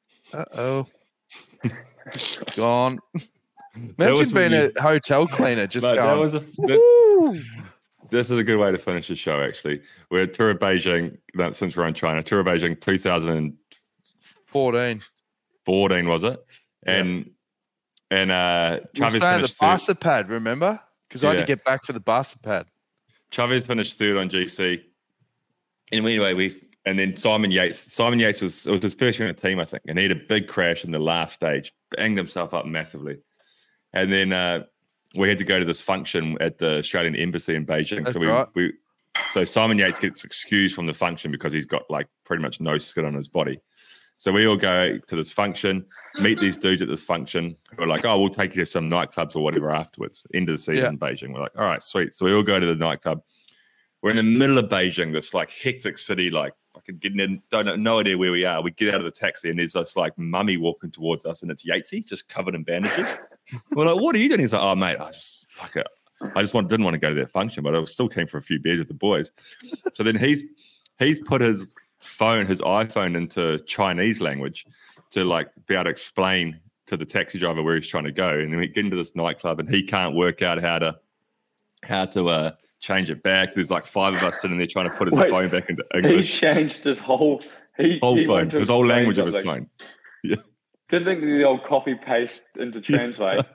[SPEAKER 3] gone. Imagine being a hotel cleaner, just going.
[SPEAKER 1] This is a good way to finish the show, actually. We're at Tour of Beijing, since we're on China. Tour of Beijing 2014. 14, was it? And Chavez
[SPEAKER 3] finished the Barca pad, remember? Because I had to get back for the Barca pad.
[SPEAKER 1] Chavez finished third on GC. And anyway, And then Simon Yates was his first year in the team, I think, and he had a big crash in the last stage, banged himself up massively. And then we had to go to this function at the Australian Embassy in Beijing.
[SPEAKER 3] That's
[SPEAKER 1] So Simon Yates gets excused from the function because he's got like pretty much no skin on his body. So we all go to this function, meet these dudes at this function. We're like, oh, we'll take you to some nightclubs or whatever afterwards. End of the season in Beijing. We're like, all right, sweet. So we all go to the nightclub. We're in the middle of Beijing, this like hectic city, like fucking getting in, no idea where we are. We get out of the taxi and there's this like mummy walking towards us and it's Yatesy, just covered in bandages. We're like, what are you doing? He's like, oh, mate, I just didn't want to go to that function, but I was still keen for a few beers with the boys. So then he's put his iPhone into Chinese language to like be able to explain to the taxi driver where he's trying to go. And then we get into this nightclub and he can't work out how to change it back. There's like 5 of us sitting there trying to put his phone back into English.
[SPEAKER 2] He changed his whole
[SPEAKER 1] phone, his whole language of his phone. Yeah.
[SPEAKER 2] Didn't think the old copy paste into translate.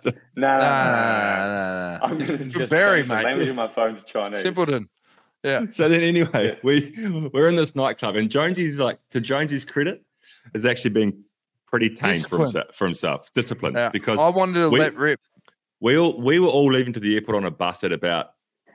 [SPEAKER 2] Nah. I'm going to just
[SPEAKER 3] Barry,
[SPEAKER 2] change the
[SPEAKER 3] mate.
[SPEAKER 2] language of my phone to Chinese.
[SPEAKER 3] Simpleton. Yeah.
[SPEAKER 1] So then anyway, we're in this nightclub and Jonesy's like, to Jonesy's credit, is actually being pretty tame for himself. Disciplined.
[SPEAKER 3] Yeah.
[SPEAKER 1] Because
[SPEAKER 3] I wanted to let rip.
[SPEAKER 1] We were all leaving to the airport on a bus at about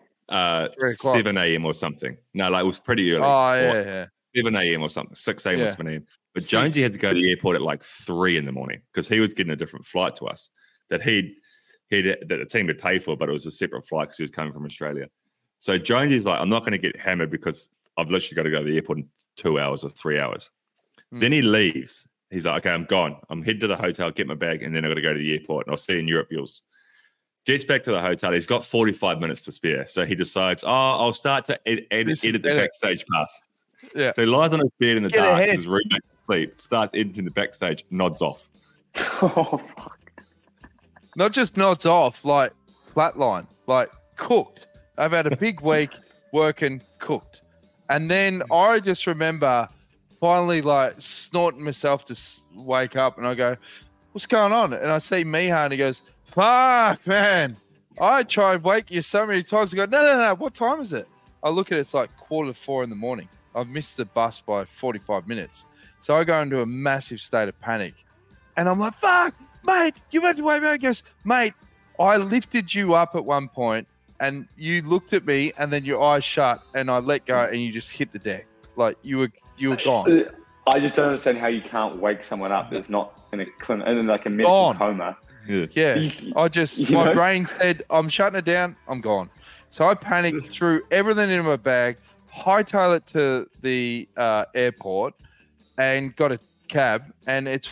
[SPEAKER 1] 7 a.m. or something. No, like it was pretty early.
[SPEAKER 3] Oh, yeah.
[SPEAKER 1] 7 a.m. or something, 6 a.m. or 7 a.m. But Jonesy had to go to the airport at like 3 in the morning because he was getting a different flight to us that that the team had paid for, but it was a separate flight because he was coming from Australia. So Jonesy's like, I'm not going to get hammered because I've literally got to go to the airport in 2 hours or 3 hours. Then he leaves. He's like, okay, I'm gone. I'm heading to the hotel, get my bag, and then I've got to go to the airport, and I'll see you in Europe, Yules. Gets back to the hotel. He's got 45 minutes to spare. So he decides, I'll start to edit the backstage pass.
[SPEAKER 3] Yeah.
[SPEAKER 1] So he lies on his bed in the dark, his roommate asleep, starts editing the backstage, nods off.
[SPEAKER 2] Oh, fuck.
[SPEAKER 3] Not just nods off, like flatline, like cooked. I've had a big week working, cooked. And then I just remember finally like snorting myself to wake up and I go, what's going on? And I see Miha and he goes, fuck, man. I tried to wake you so many times. I go, no. What time is it? I look at it, it's like 3:45 in the morning. I've missed the bus by 45 minutes. So I go into a massive state of panic. And I'm like, fuck, mate, you had to wake me up. He goes, mate, I lifted you up at one point and you looked at me and then your eyes shut and I let go and you just hit the deck. Like you were gone.
[SPEAKER 2] I just don't understand how you can't wake someone up that's not in like a medical coma.
[SPEAKER 3] Yeah. My brain said, I'm shutting it down. I'm gone. So I panicked, threw everything in my bag, hightail it to the airport and got a cab. And it's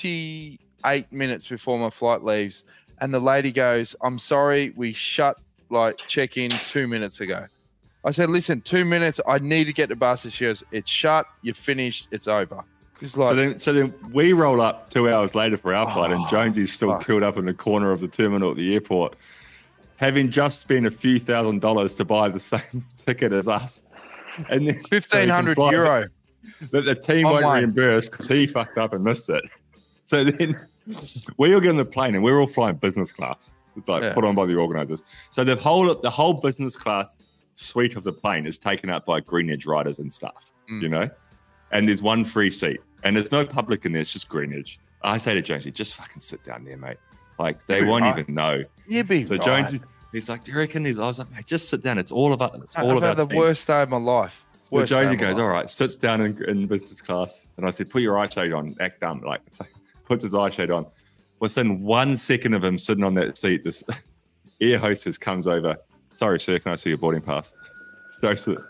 [SPEAKER 3] 48 minutes before my flight leaves. And the lady goes, I'm sorry, we shut check-in 2 minutes ago. I said, listen, 2 minutes, I need to get the bus. She goes, it's shut, you're finished, it's over. It's like,
[SPEAKER 1] so then we roll up 2 hours later for our flight and Jonesy's still curled up in the corner of the terminal at the airport, having just spent a few $1,000s to buy the same ticket as us. And then
[SPEAKER 3] €1,500.
[SPEAKER 1] That the team won't reimburse because he fucked up and missed it. So then we all get on the plane and we're all flying business class. It's like put on by the organisers. So the whole business class suite of the plane is taken up by Greenwich riders and staff, you know? And there's one free seat. And there's no public in there, it's just Greenwich. I say to Jonesy, just fucking sit down there, mate. Like, they won't even know. So Jonesy, he's like, do you reckon? I was like, mate, just sit down. It's all about
[SPEAKER 3] the worst day of my life.
[SPEAKER 1] So Jonesy goes, all right, sits down in business class. And I said, put your eye shade on, act dumb. Like, puts his eye shade on. Within 1 second of him sitting on that seat, this air hostess comes over. Sorry, sir, can I see your boarding pass? Shows it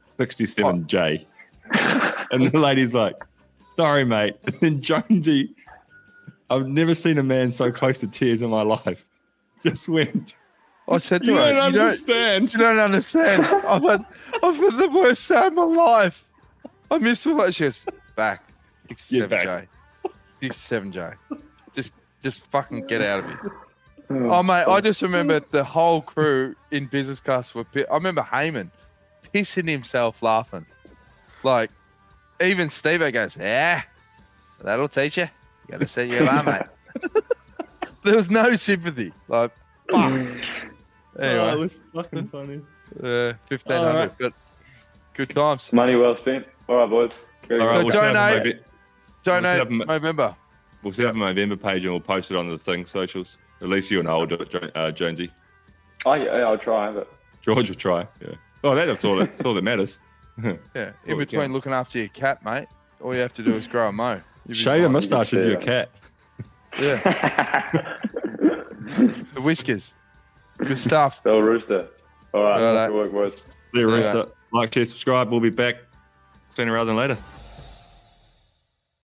[SPEAKER 1] 67J. And the lady's like, sorry, mate. And then Jonesy, I've never seen a man so close to tears in my life. Just went.
[SPEAKER 3] I said to her, you don't understand. I've had the worst day of my life. I missed what she goes, back. 67J. 67J. Just fucking get out of here. Oh, mate, I just remember the whole crew in business class were I remember Heyman pissing himself laughing. Like, even Steve goes, yeah, that'll teach you. You got to set your alarm, mate. There was no sympathy. Like, fuck. Anyway.
[SPEAKER 1] It was fucking funny.
[SPEAKER 3] 1,500. Right. Good times.
[SPEAKER 2] Money well spent. All right, boys.
[SPEAKER 1] All right,
[SPEAKER 3] So
[SPEAKER 1] we'll set up a
[SPEAKER 3] donate
[SPEAKER 1] Movi-
[SPEAKER 3] November.
[SPEAKER 1] We'll set up a Movember page and we'll post it on the thing socials. At least you and I will do it, Jonesy.
[SPEAKER 2] I'll try, but
[SPEAKER 1] George will try. Yeah. Oh, that's all. That's all that matters.
[SPEAKER 3] Yeah. In between looking after your cat, mate, all you have to do is grow a mo.
[SPEAKER 6] Shave a mustache with your cat.
[SPEAKER 3] Yeah. The whiskers. Good stuff.
[SPEAKER 2] Bill Rooster. All right. Good work, boys.
[SPEAKER 1] See you, Rooster. Like, share, subscribe. We'll be back sooner rather than later.